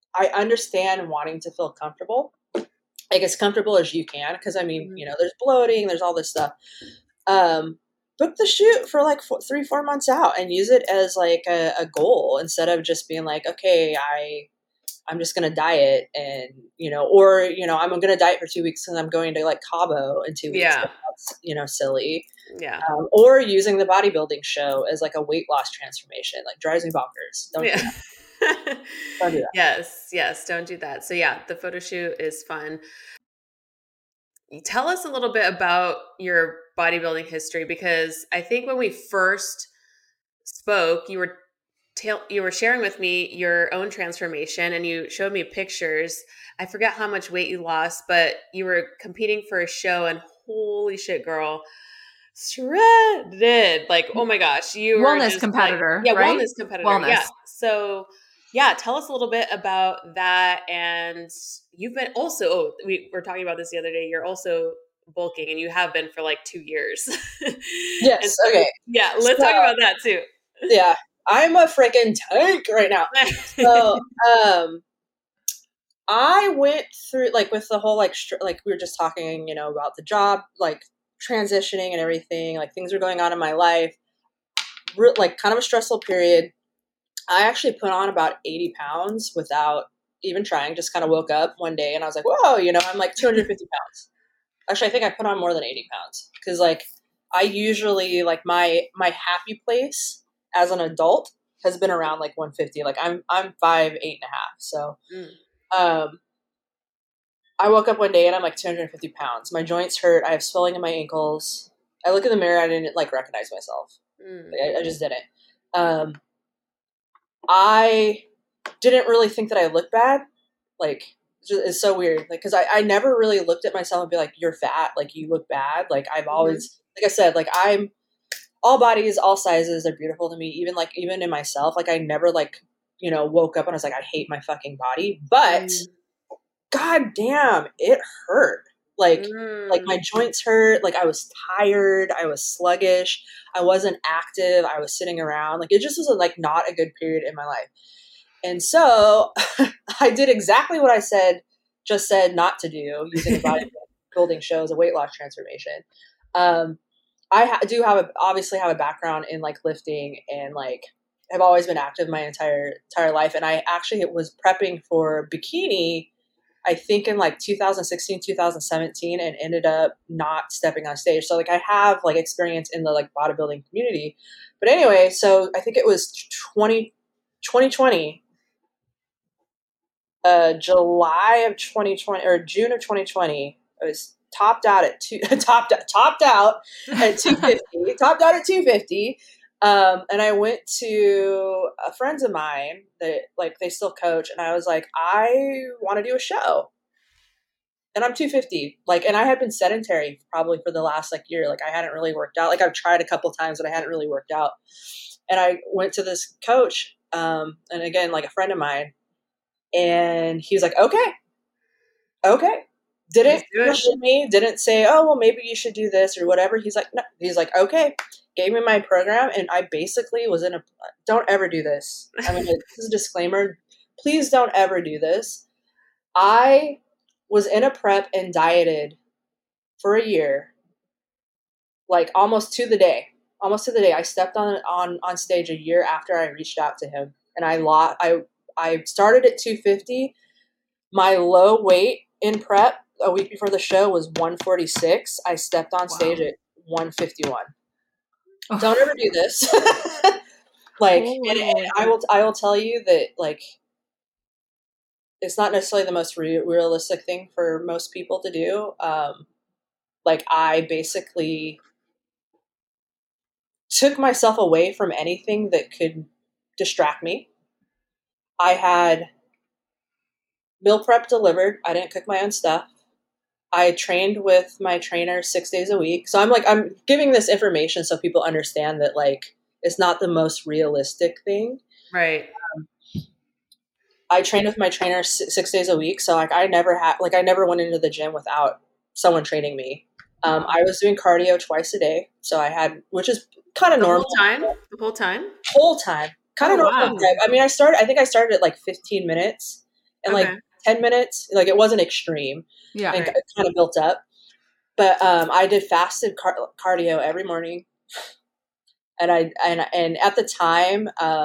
I understand wanting to feel comfortable, like as comfortable as you can. Cause I mean, there's bloating, there's all this stuff. Book the shoot for like 3-4 months out and use it as like a goal instead of just being like, okay, I'm just going to diet and, or, I'm going to diet for 2 weeks and I'm going to like Cabo in 2 weeks. Yeah. That's, silly. Yeah. Or using the bodybuilding show as like a weight loss transformation, like drives me bonkers. Don't do that. Don't do that. Yes. Don't do that. So yeah, the photo shoot is fun. Tell us a little bit about your bodybuilding history, because I think when we first spoke, you were sharing with me your own transformation and you showed me pictures. I forget how much weight you lost, but you were competing for a show and holy shit, girl, shredded. Like, oh my gosh, you were wellness just competitor. Like, right? Wellness competitor. Wellness. Yeah. So yeah, tell us a little bit about that. And you've been also, we were talking about this the other day, you're also bulking and you have been for like 2 years. Yes. So, okay. Yeah. Let's talk about that too. Yeah. I'm a freaking tank right now. So, I went through like with the whole, like we were just talking, about the job, like transitioning and everything, like things were going on in my life, like kind of a stressful period. I actually put on about 80 pounds without even trying, just kind of woke up one day and I was like, whoa, I'm like 250 pounds. Actually, I think I put on more than 80 pounds because like I usually like my happy place as an adult has been around like 150. Like I'm 5'8.5". So, I woke up one day and I'm like 250 pounds. My joints hurt. I have swelling in my ankles. I look in the mirror. I didn't like recognize myself. I just didn't. I didn't really think that I looked bad. Like, it's so weird. Like, cause I never really looked at myself and be like, you're fat. Like you look bad. Like I've always, like I said, like I'm all bodies, all sizes are beautiful to me. Even in myself, like I never like, woke up and I was like, I hate my fucking body, but God damn, it hurt. Like my joints hurt. Like I was tired. I was sluggish. I wasn't active. I was sitting around. Like it just was like not a good period in my life. And so I did exactly what I just said not to do, using a bodybuilding show as a weight loss transformation. I do obviously have a background in like lifting and like have always been active my entire life. And I actually was prepping for bikini, I think in like 2016, 2017, and ended up not stepping on stage. So like I have like experience in the like bodybuilding community. But anyway, so I think it was 2020, July of 2020 or June of 2020. I was topped out at 250, topped out at 250. And I went to friends of mine that like they still coach, and I was like, I want to do a show. And I'm 250. Like, and I had been sedentary probably for the last like year. Like I hadn't really worked out. Like I've tried a couple times, but I hadn't really worked out. And I went to this coach, and again, like a friend of mine, and he was like, okay. Didn't question me, didn't say, oh, well, maybe you should do this or whatever. He's like, no. He's like, okay. Gave me my program, and I basically was don't ever do this. I mean, this is a disclaimer. Please don't ever do this. I was in a prep and dieted for a year, like almost to the day. I stepped on stage a year after I reached out to him, and I started at 250. My low weight in prep a week before the show was 146. I stepped on stage at 151. Oh. Don't ever do this. Like, and I will tell you that like it's not necessarily the most realistic thing for most people to do. Like I basically took myself away from anything that could distract me. I had meal prep delivered. I didn't cook my own stuff. I trained with my trainer 6 days a week. So I'm giving this information so people understand that like it's not the most realistic thing. Right. I trained with my trainer 6 days a week. So like I never went into the gym without someone training me. I was doing cardio twice a day. So I had, which is kind of normal. The whole time? Whole time. Kind of normal. Wow. I mean, I think I started at like 15 minutes. and like 10 minutes, like it wasn't extreme. Yeah. And it kind of built up. But I did fasted cardio every morning. And at the time,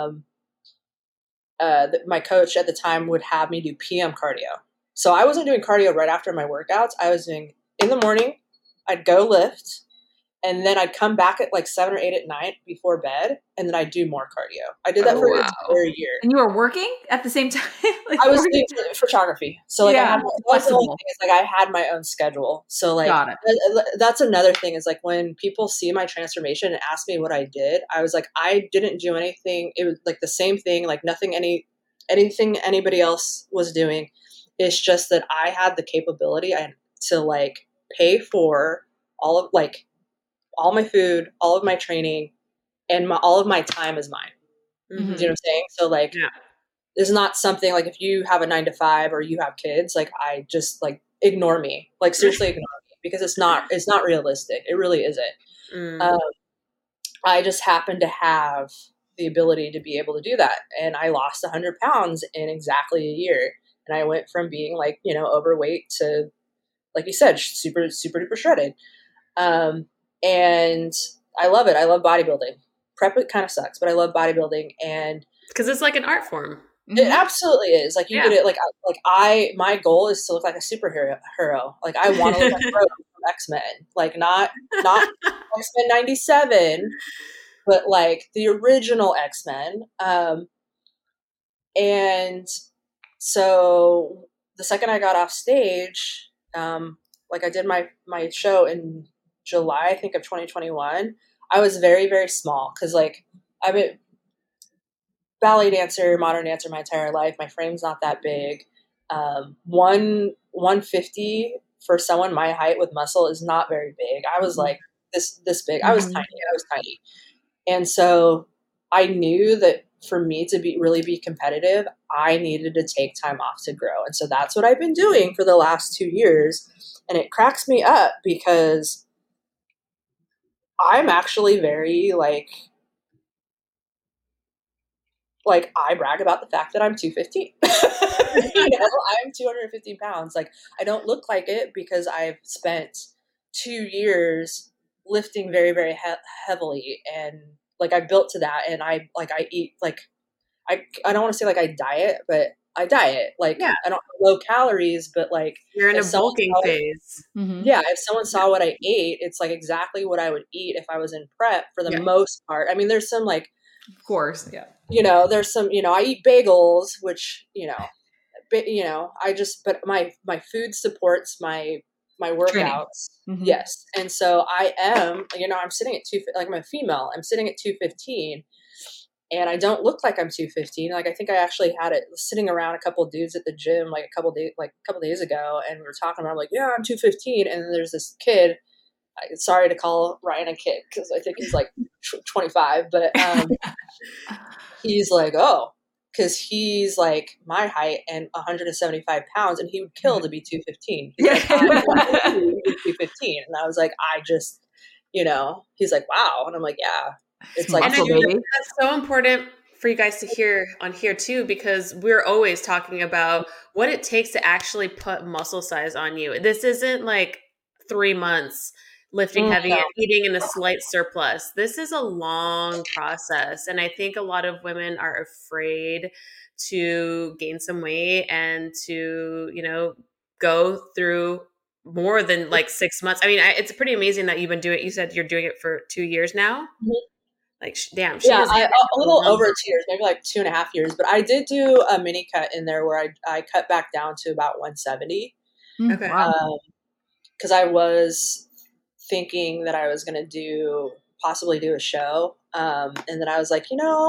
my coach at the time would have me do PM cardio. So I wasn't doing cardio right after my workouts. I was doing in the morning, I'd go lift, and then I'd come back at like 7 or 8 at night before bed, and then I'd do more cardio. I did that for an entire year. And you were working at the same time? Like, I was doing photography. So like I had I had my own schedule. So like that's another thing is like when people see my transformation and ask me what I did, I was like, I didn't do anything. It was like the same thing, like nothing anything anybody else was doing. It's just that I had the capability to like pay for all my food, all of my training, and all of my time is mine. Mm-hmm. Do you know what I'm saying? So like, it's not something like if you have a 9 to 5 or you have kids, like I just like ignore me, like seriously ignore me because it's not realistic. It really isn't. I just happen to have the ability to be able to do that. And I lost 100 pounds in exactly a year. And I went from being like, overweight to, like you said, super, super duper shredded. And I love it. I love bodybuilding. Prep, it kind of sucks, but I love bodybuilding. And because it's like an art form. It absolutely is. Like you get it. My goal is to look like a superhero. Like I want to look like Rhodes from X-Men. Like not X-Men 97, but like the original X-Men. And so the second I got off stage, like I did my show in July, I think of 2021. I was very, very small because like I've been ballet dancer, modern dancer my entire life. My frame's not that big. 150 for someone my height with muscle is not very big. I was like this big. I was tiny. And so I knew that for me to really be competitive, I needed to take time off to grow. And so that's what I've been doing for the last 2 years. And it cracks me up because I'm actually very like I brag about the fact that I'm 215. I'm 215 pounds. Like I don't look like it because I've spent 2 years lifting very, very heavily. And like I built to that. And I eat like, I don't want to say like I diet, but I diet. Like I don't low calories, but like you're in a bulking phase. Yeah. If someone saw what I ate, it's like exactly what I would eat if I was in prep for the most part. I mean, there's some like, of course. Yeah. There's some, I eat bagels, which, but my food supports my workouts. Mm-hmm. Yes. And so I am, I'm sitting at I'm a female, I'm sitting at 215 and I don't look like I'm 215. Like, I think I actually had it sitting around a couple of dudes at the gym, like a couple days ago. And we were talking about, I'm like, yeah, I'm 215. And then there's this kid, sorry to call Ryan a kid, cause I think he's like 25, but, he's like, oh, because he's like my height and 175 pounds, and he would kill to be 215. He's like, I want to be 215. And I was like, I just, he's like, wow. And I'm like, yeah, it's like, and that's so important for you guys to hear on here too, because we're always talking about what it takes to actually put muscle size on you. This isn't like 3 months lifting heavy and eating in a slight surplus. This is a long process. And I think a lot of women are afraid to gain some weight and to, go through more than like 6 months. I mean, it's pretty amazing that you've been doing it. You said you're doing it for 2 years now. Mm-hmm. Like, damn. A little over 2 years, maybe like 2.5 years. But I did do a mini cut in there where I cut back down to about 170. Okay. Because I was thinking that I was going to possibly do a show. And then I was like,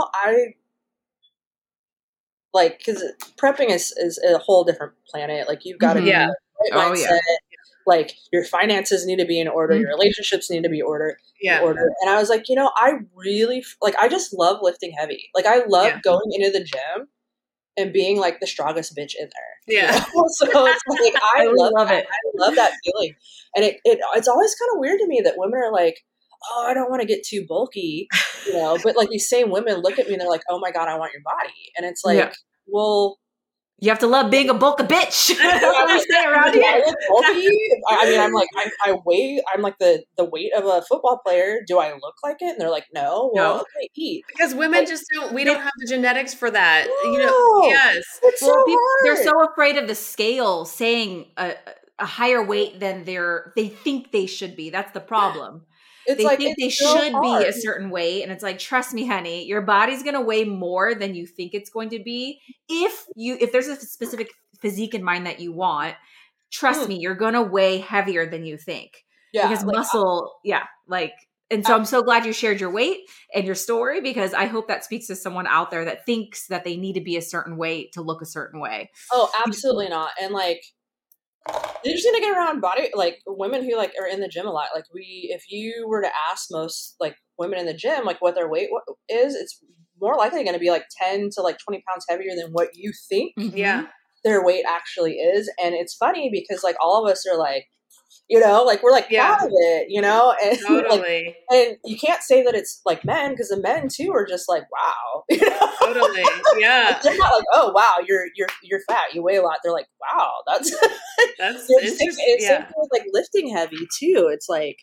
because prepping is a whole different planet. Like you've got to be mindset. Like your finances need to be in order. Your relationships need to be in order. And I was like, I really I just love lifting heavy. Like I love going into the gym and being like the strongest bitch in there. Yeah. So it's like, I love it. I love that feeling. And it's always kind of weird to me that women are like, oh, I don't want to get too bulky, but like these same women look at me and they're like, oh my God, I want your body. And it's like, well, You have to love being a bulk of bitch. That's what we say around Yeah, here. I look bulky. I mean, I'm like, I weigh, I'm like the weight of a football player. Do I look like it? And they're like, no. Well, No. okay, eat. Because women Like, just don't, we don't have the genetics for that. no, Yes. it's so Well, hard. they're so afraid of the scale saying a higher weight than they think they should be. That's the problem. It's They like, think they it's so should be a hard. certain weight, and it's like, trust me, honey, your body's going to weigh more than you think it's going to be. If there's a specific physique in mind that you want, trust me, you're going to weigh heavier than you think. Yeah, Because like, muscle, and so I'm so glad you shared your weight and your story, because I hope that speaks to someone out there that thinks that they need to be a certain weight to look a certain way. oh, absolutely not. And like, you're just gonna get around like women who like are in the gym a lot. Like if you were to ask most like women in the gym like what their weight is, it's more likely going to be like 10 to like 20 pounds heavier than what you think Yeah. their weight actually is. And it's funny because like all of us are like, you know, like we're like proud of it, you know, and Totally. like, and you can't say that it's like men, because the men too are just like, wow, you know? Totally. Yeah. They're not like, oh wow, you're fat, you weigh a lot. They're like, wow, that's Interesting. it's same thing with like lifting heavy too. It's like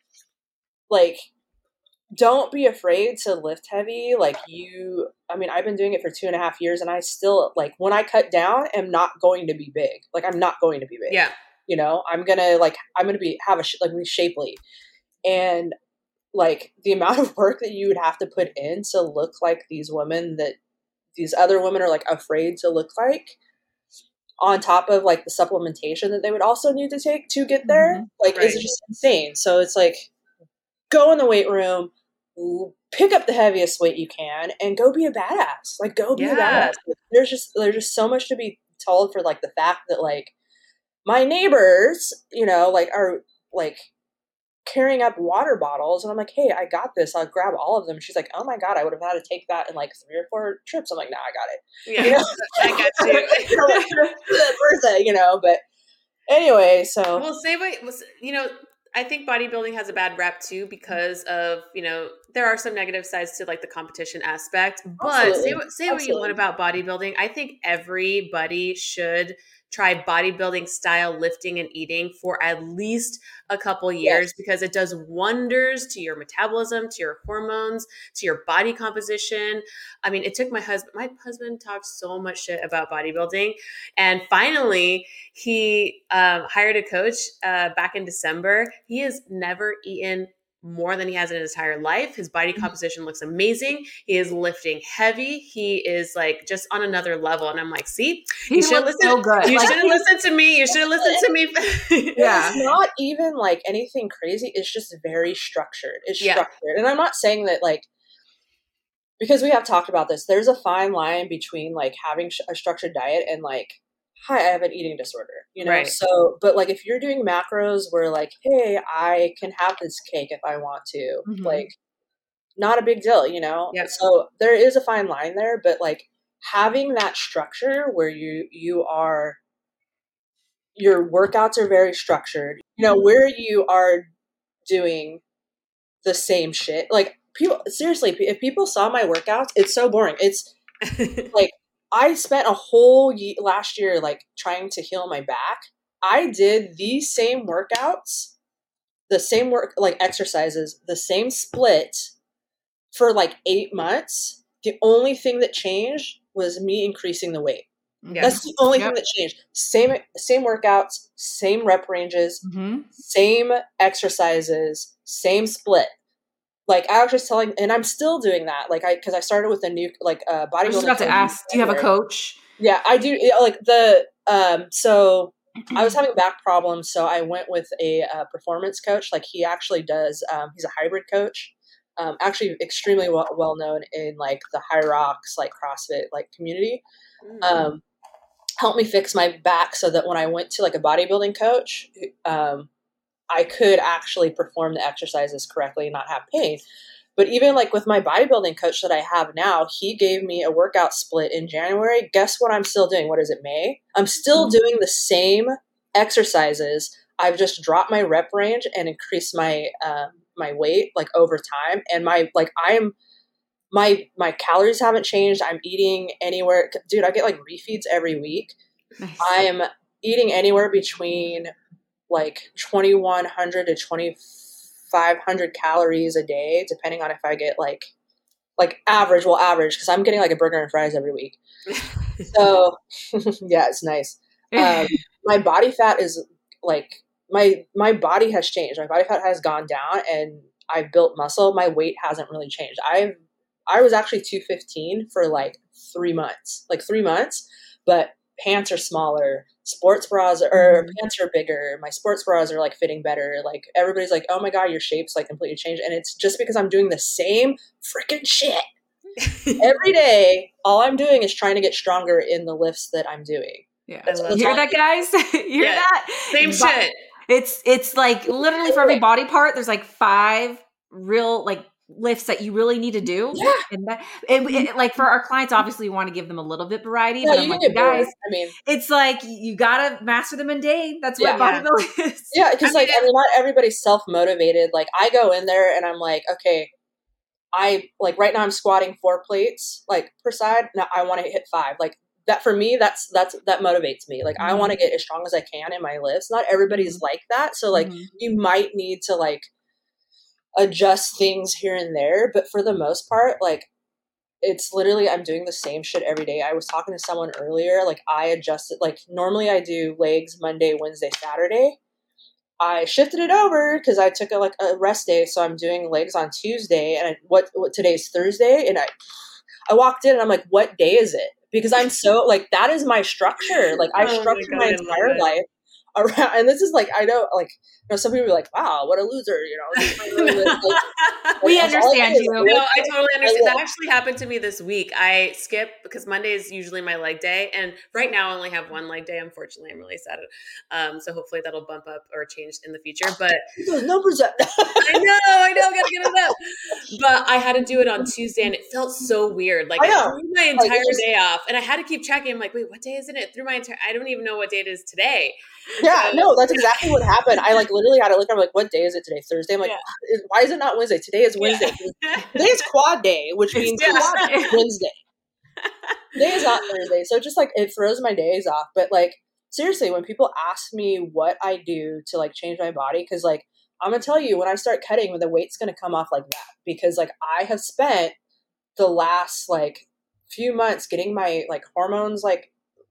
don't be afraid to lift heavy. Like I mean, I've been doing it for 2.5 years, and I still like when I cut down, am not going to be big. Like I'm not going to be big. Yeah. You know, I'm gonna be shapely, and like the amount of work that you would have to put in to look like these women that these other women are like afraid to look like, on top of like the supplementation that they would also need to take to get there, like is just insane. So it's like, go in the weight room, pick up the heaviest weight you can, and go be a badass. Like go be a badass. Like, there's just so much to be told for like the fact that like my neighbors, you know, like are like carrying up water bottles, and I'm like, hey, I got this, I'll grab all of them. She's like, oh my god, I would have had to take that in like 3 or 4 trips. I'm like, nah, I got it. Yeah, you know? I got you. Birthday, you know. But anyway, so well, say what you know. I think bodybuilding has a bad rep too because of, you know, there are some negative sides to like the competition aspect. But say what you want about bodybuilding. I think everybody should try bodybuilding style lifting and eating for at least a couple years, because it does wonders to your metabolism, to your hormones, to your body composition. I mean, it took my husband talked so much shit about bodybuilding, and finally he hired a coach back in December. He has never eaten more than he has in his entire life. His body composition looks amazing. He is lifting heavy. He is like just on another level. And I'm like, see, you should listen. So good. You should have listened to me. You should have listened to me. Yeah. It's not even like anything crazy. It's just very structured. It's structured. And I'm not saying that like, because we have talked about this, there's a fine line between like having a structured diet and like, hi, I have an eating disorder, you know? Right. So, but like if you're doing macros where like, hey, I can have this cake if I want to, like not a big deal, you know? Yep. So there is a fine line there, but like having that structure where your workouts are very structured, you know, where you are doing the same shit. Like people, seriously, if people saw my workouts, it's so boring. It's like, I spent a whole last year like trying to heal my back. I did these same workouts, the same like exercises, the same split for like 8 months. The only thing that changed was me increasing the weight. Yeah. That's the only thing that changed. Same workouts, same rep ranges, same exercises, same split. Like I was just telling, and I'm still doing that. Like because I started with a new like bodybuilding. I was about to ask, do you have a coach? Yeah, I do. Like so I was having back problems, so I went with a performance coach. Like he actually does. He's a hybrid coach. Actually, extremely well known in like the High Rocks, like CrossFit, like community. Helped me fix my back so that when I went to like a bodybuilding coach, I could actually perform the exercises correctly and not have pain. But even like with my bodybuilding coach that I have now, he gave me a workout split in January. Guess what I'm still doing? What is it, May? I'm still doing the same exercises. I've just dropped my rep range and increased my my weight like over time. And my my calories haven't changed. I'm eating anywhere, dude, I get like refeeds every week. Nice. I'm eating anywhere between like 2,100 to 2,500 calories a day, depending on if I get like average, because I'm getting like a burger and fries every week. So yeah, it's nice. My body fat is like, my body has changed. My body fat has gone down and I built muscle. My weight hasn't really changed. I was actually 215 for like 3 months, but pants are smaller, sports bras or pants are bigger. My sports bras are like fitting better. Like everybody's like, oh my God, your shape's like completely changed. And it's just because I'm doing the same freaking shit every day. All I'm doing is trying to get stronger in the lifts that I'm doing. Yeah. You hear that, guys? You hear that? Same shit. It's like literally for every body part, there's like 5 real like lifts that you really need to do. Yeah. And like for our clients, obviously we want to give them a little bit variety, Yeah, but I'm like, guys, I mean, it's like you gotta master the mundane. That's what bodybuilding is. Yeah, because not everybody's self-motivated. Like I go in there and I'm like, okay, I like right now I'm squatting 4 plates like per side. Now I want to hit 5. Like that for me, that motivates me. Like I want to get as strong as I can in my lifts. Not everybody's like that. So like you might need to like adjust things here and there, but for the most part, like it's literally I'm doing the same shit every day. I was talking to someone earlier, like I adjusted, like normally I do legs Monday, Wednesday, Saturday. I shifted it over because I took a rest day, so I'm doing legs on Tuesday, and what today's Thursday, and I walked in and I'm like, what day is it? Because I'm so like that is my structure. Like I structure my entire life around, and this is like I know like some people are like, wow, what a loser, we understand you. No, I totally understand. That actually happened to me this week. I skip because Monday is usually my leg day, and right now I only have one leg day. Unfortunately, I'm really sad. So hopefully that'll bump up or change in the future. But those numbers up. I know, gotta get it up. But I had to do it on Tuesday, and it felt so weird. Like I threw my entire day off, and I had to keep checking. I'm like, wait, what day is it? It threw my entire. I don't even know what day it is today. Yeah, no, that's exactly what happened. I like literally had to look. I'm like, what day is it today? Thursday. I'm like, why is it not Wednesday? Today is Wednesday. Today is quad day, which means quad Wednesday. Today is not Thursday, so just like it throws my days off. But like seriously, when people ask me what I do to like change my body, because like I'm gonna tell you, when I start cutting, when the weight's gonna come off like that, because like I have spent the last like few months getting my like hormones like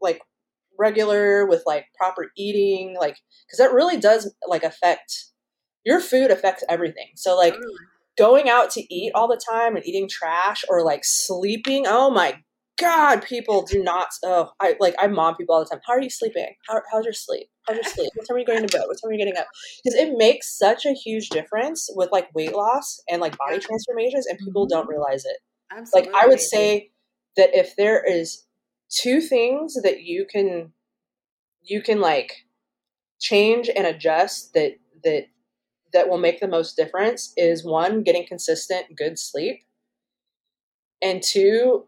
regular with like proper eating, like because that really does like affect your food, affects everything. So like going out to eat all the time and eating trash or like sleeping, oh my God, people do not. I mom people all the time. How are you sleeping? How's your sleep? How's your sleep? What time are you going to bed? What time are you getting up? Because it makes such a huge difference with like weight loss and like body transformations, and people don't realize it. Absolutely. Like I would say that if there is 2 things that you can like change and adjust that will make the most difference is 1, getting consistent good sleep, and 2,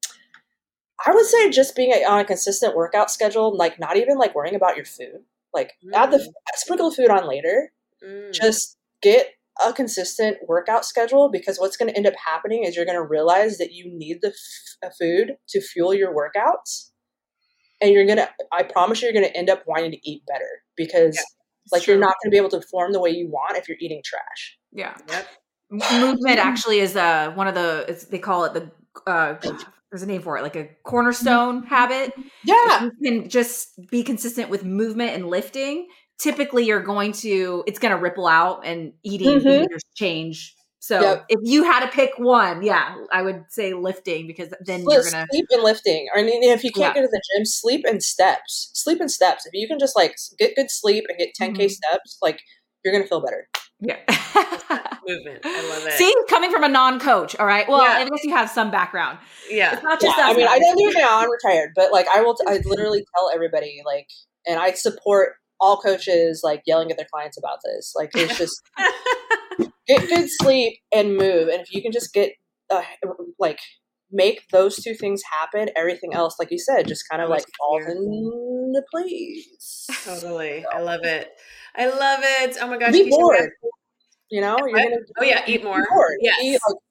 I would say just being on a consistent workout schedule, like not even like worrying about your food, like sprinkle the food on later, just get a consistent workout schedule, because what's going to end up happening is you're going to realize that you need the food to fuel your workouts. And I promise you're going to end up wanting to eat better, because you're not going to be able to perform the way you want if you're eating trash. Yeah. Yep. Movement actually is one of they call it the, there's a name for it, like a cornerstone habit. Yeah. If you can just be consistent with movement and lifting, typically it's going to ripple out and eating behaviors change. So if you had to pick one, I would say lifting, because then you're going to sleep and lifting. Or if you can't go to the gym, sleep and steps. If you can just like get good sleep and get 10K steps, like you're going to feel better. Yeah. Movement. I love it. See, coming from a non-coach. All right. Well, I guess you have some background. Yeah. It's not just I mean, I don't do it now. I'm retired, but like I literally tell everybody, like, and I support all coaches like yelling at their clients about this. Like it's just get good sleep and move. And if you can just get like make those 2 things happen, everything else, like you said, just kind of like falls into place. Totally. So. I love it. Oh my gosh. Be bored. You're gonna eat more. Be bored. Yes.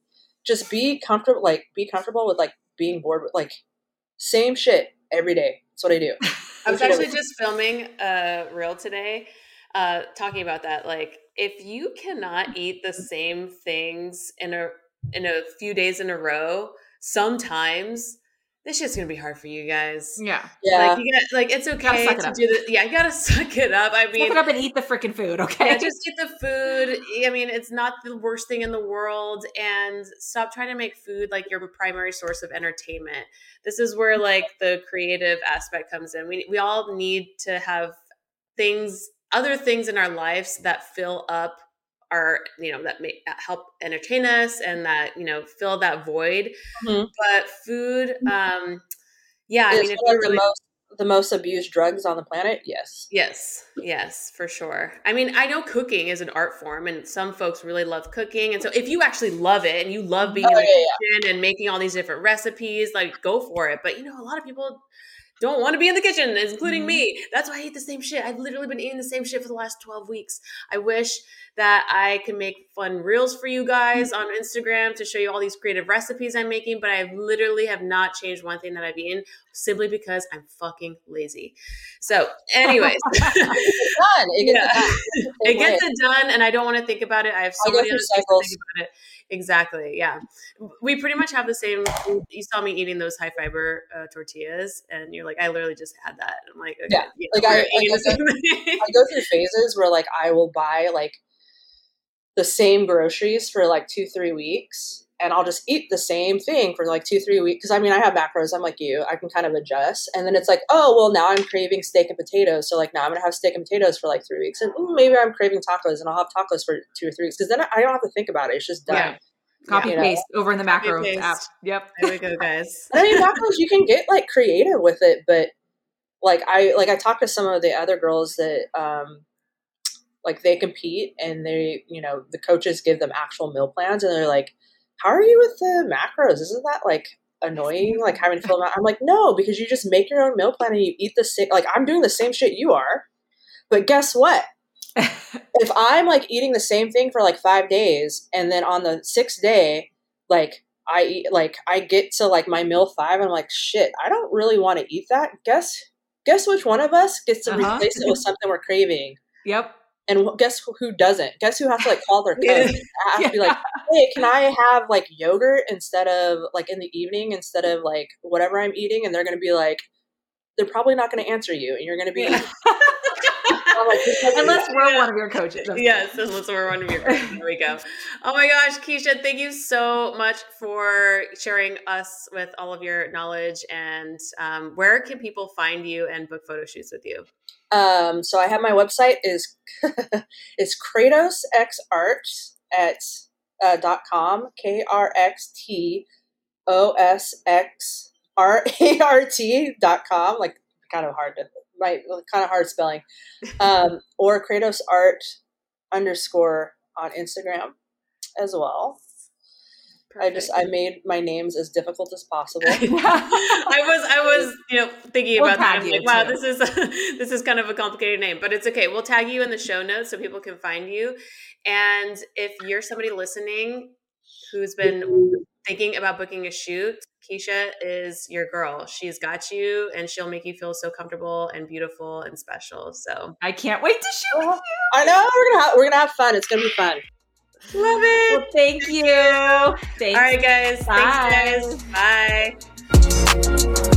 just be comfortable with like being bored with like same shit every day. That's what I do. I was actually just filming a reel today, talking about that. Like, if you cannot eat the same things in a few days in a row, sometimes this shit's gonna be hard for you guys. Yeah. Like, you gotta, like, it's okay to do the, you gotta suck it up. I mean, suck it up and eat the freaking food, okay? Yeah, just eat the food. I mean, it's not the worst thing in the world, and stop trying to make food like your primary source of entertainment. This is where like the creative aspect comes in. We all need to have other things in our lives that fill up our, that may help entertain us and that, fill that void. Mm-hmm. But food, I mean, it's one of the most abused drugs on the planet. Yes, for sure. I mean, I know cooking is an art form and some folks really love cooking. And so if you actually love it and you love being in the kitchen and making all these different recipes, like, go for it. But, a lot of people don't want to be in the kitchen, including me. That's why I eat the same shit. I've literally been eating the same shit for the last 12 weeks. I wish that I can make fun reels for you guys on Instagram to show you all these creative recipes I'm making, but I literally have not changed one thing that I've eaten simply because I'm fucking lazy. So anyways. It gets it done, and I don't want to think about it. I have so many other things to think about it. Exactly. Yeah. We pretty much have the same. You saw me eating those high fiber tortillas and you're like, I literally just had that. I'm like, okay, I go through phases where like I will buy like the same groceries for like 2-3 weeks and I'll just eat the same thing for like 2-3 weeks. Cause I mean, I have macros. I'm like you, I can kind of adjust. And then it's like, oh, well now I'm craving steak and potatoes. So like now I'm going to have steak and potatoes for like 3 weeks and maybe I'm craving tacos and I'll have tacos for 2 or 3 weeks. Cause then I don't have to think about it. It's just done. Yeah. Copy paste over in the macros app. Yep. There we go, guys. I mean, macros, you can get like creative with it, but like I talked to some of the other girls that, like they compete and they, the coaches give them actual meal plans and they're like, how are you with the macros? Isn't that like annoying? Like having to fill them out? I'm like, no, because you just make your own meal plan and you eat the same, like I'm doing the same shit you are, but guess what? If I'm like eating the same thing for like 5 days and then on the 6th day, like I get to like my meal 5 and I'm like, shit, I don't really want to eat that. Guess which one of us gets to replace it with something we're craving? Yep. And guess who doesn't? Guess who has to like call their coach? I have to be like, hey, can I have like yogurt instead of like in the evening instead of like whatever I'm eating? And they're going to be like, they're probably not going to answer you. And you're going to be like, unless we're one of your coaches. Yes, unless we're one of your coaches. There we go. Oh my gosh, Keisha, thank you so much for sharing us with all of your knowledge. And where can people find you and book photo shoots with you? So I have my website is it's KratosXArt at .com, KratosXArt.com, like kind of hard spelling, or KratosArt_ on Instagram as well. Perfect. I made my names as difficult as possible. I was thinking about that. I'm like, wow, this is kind of a complicated name, but it's okay. We'll tag you in the show notes so people can find you. And if you're somebody listening who's been thinking about booking a shoot, Keisha is your girl. She's got you and she'll make you feel so comfortable and beautiful and special. So I can't wait to shoot with you. I know we're gonna have fun. It's gonna be fun. Love it. Well, thank you. Thanks. All right, guys. Bye. Thanks, guys. Bye.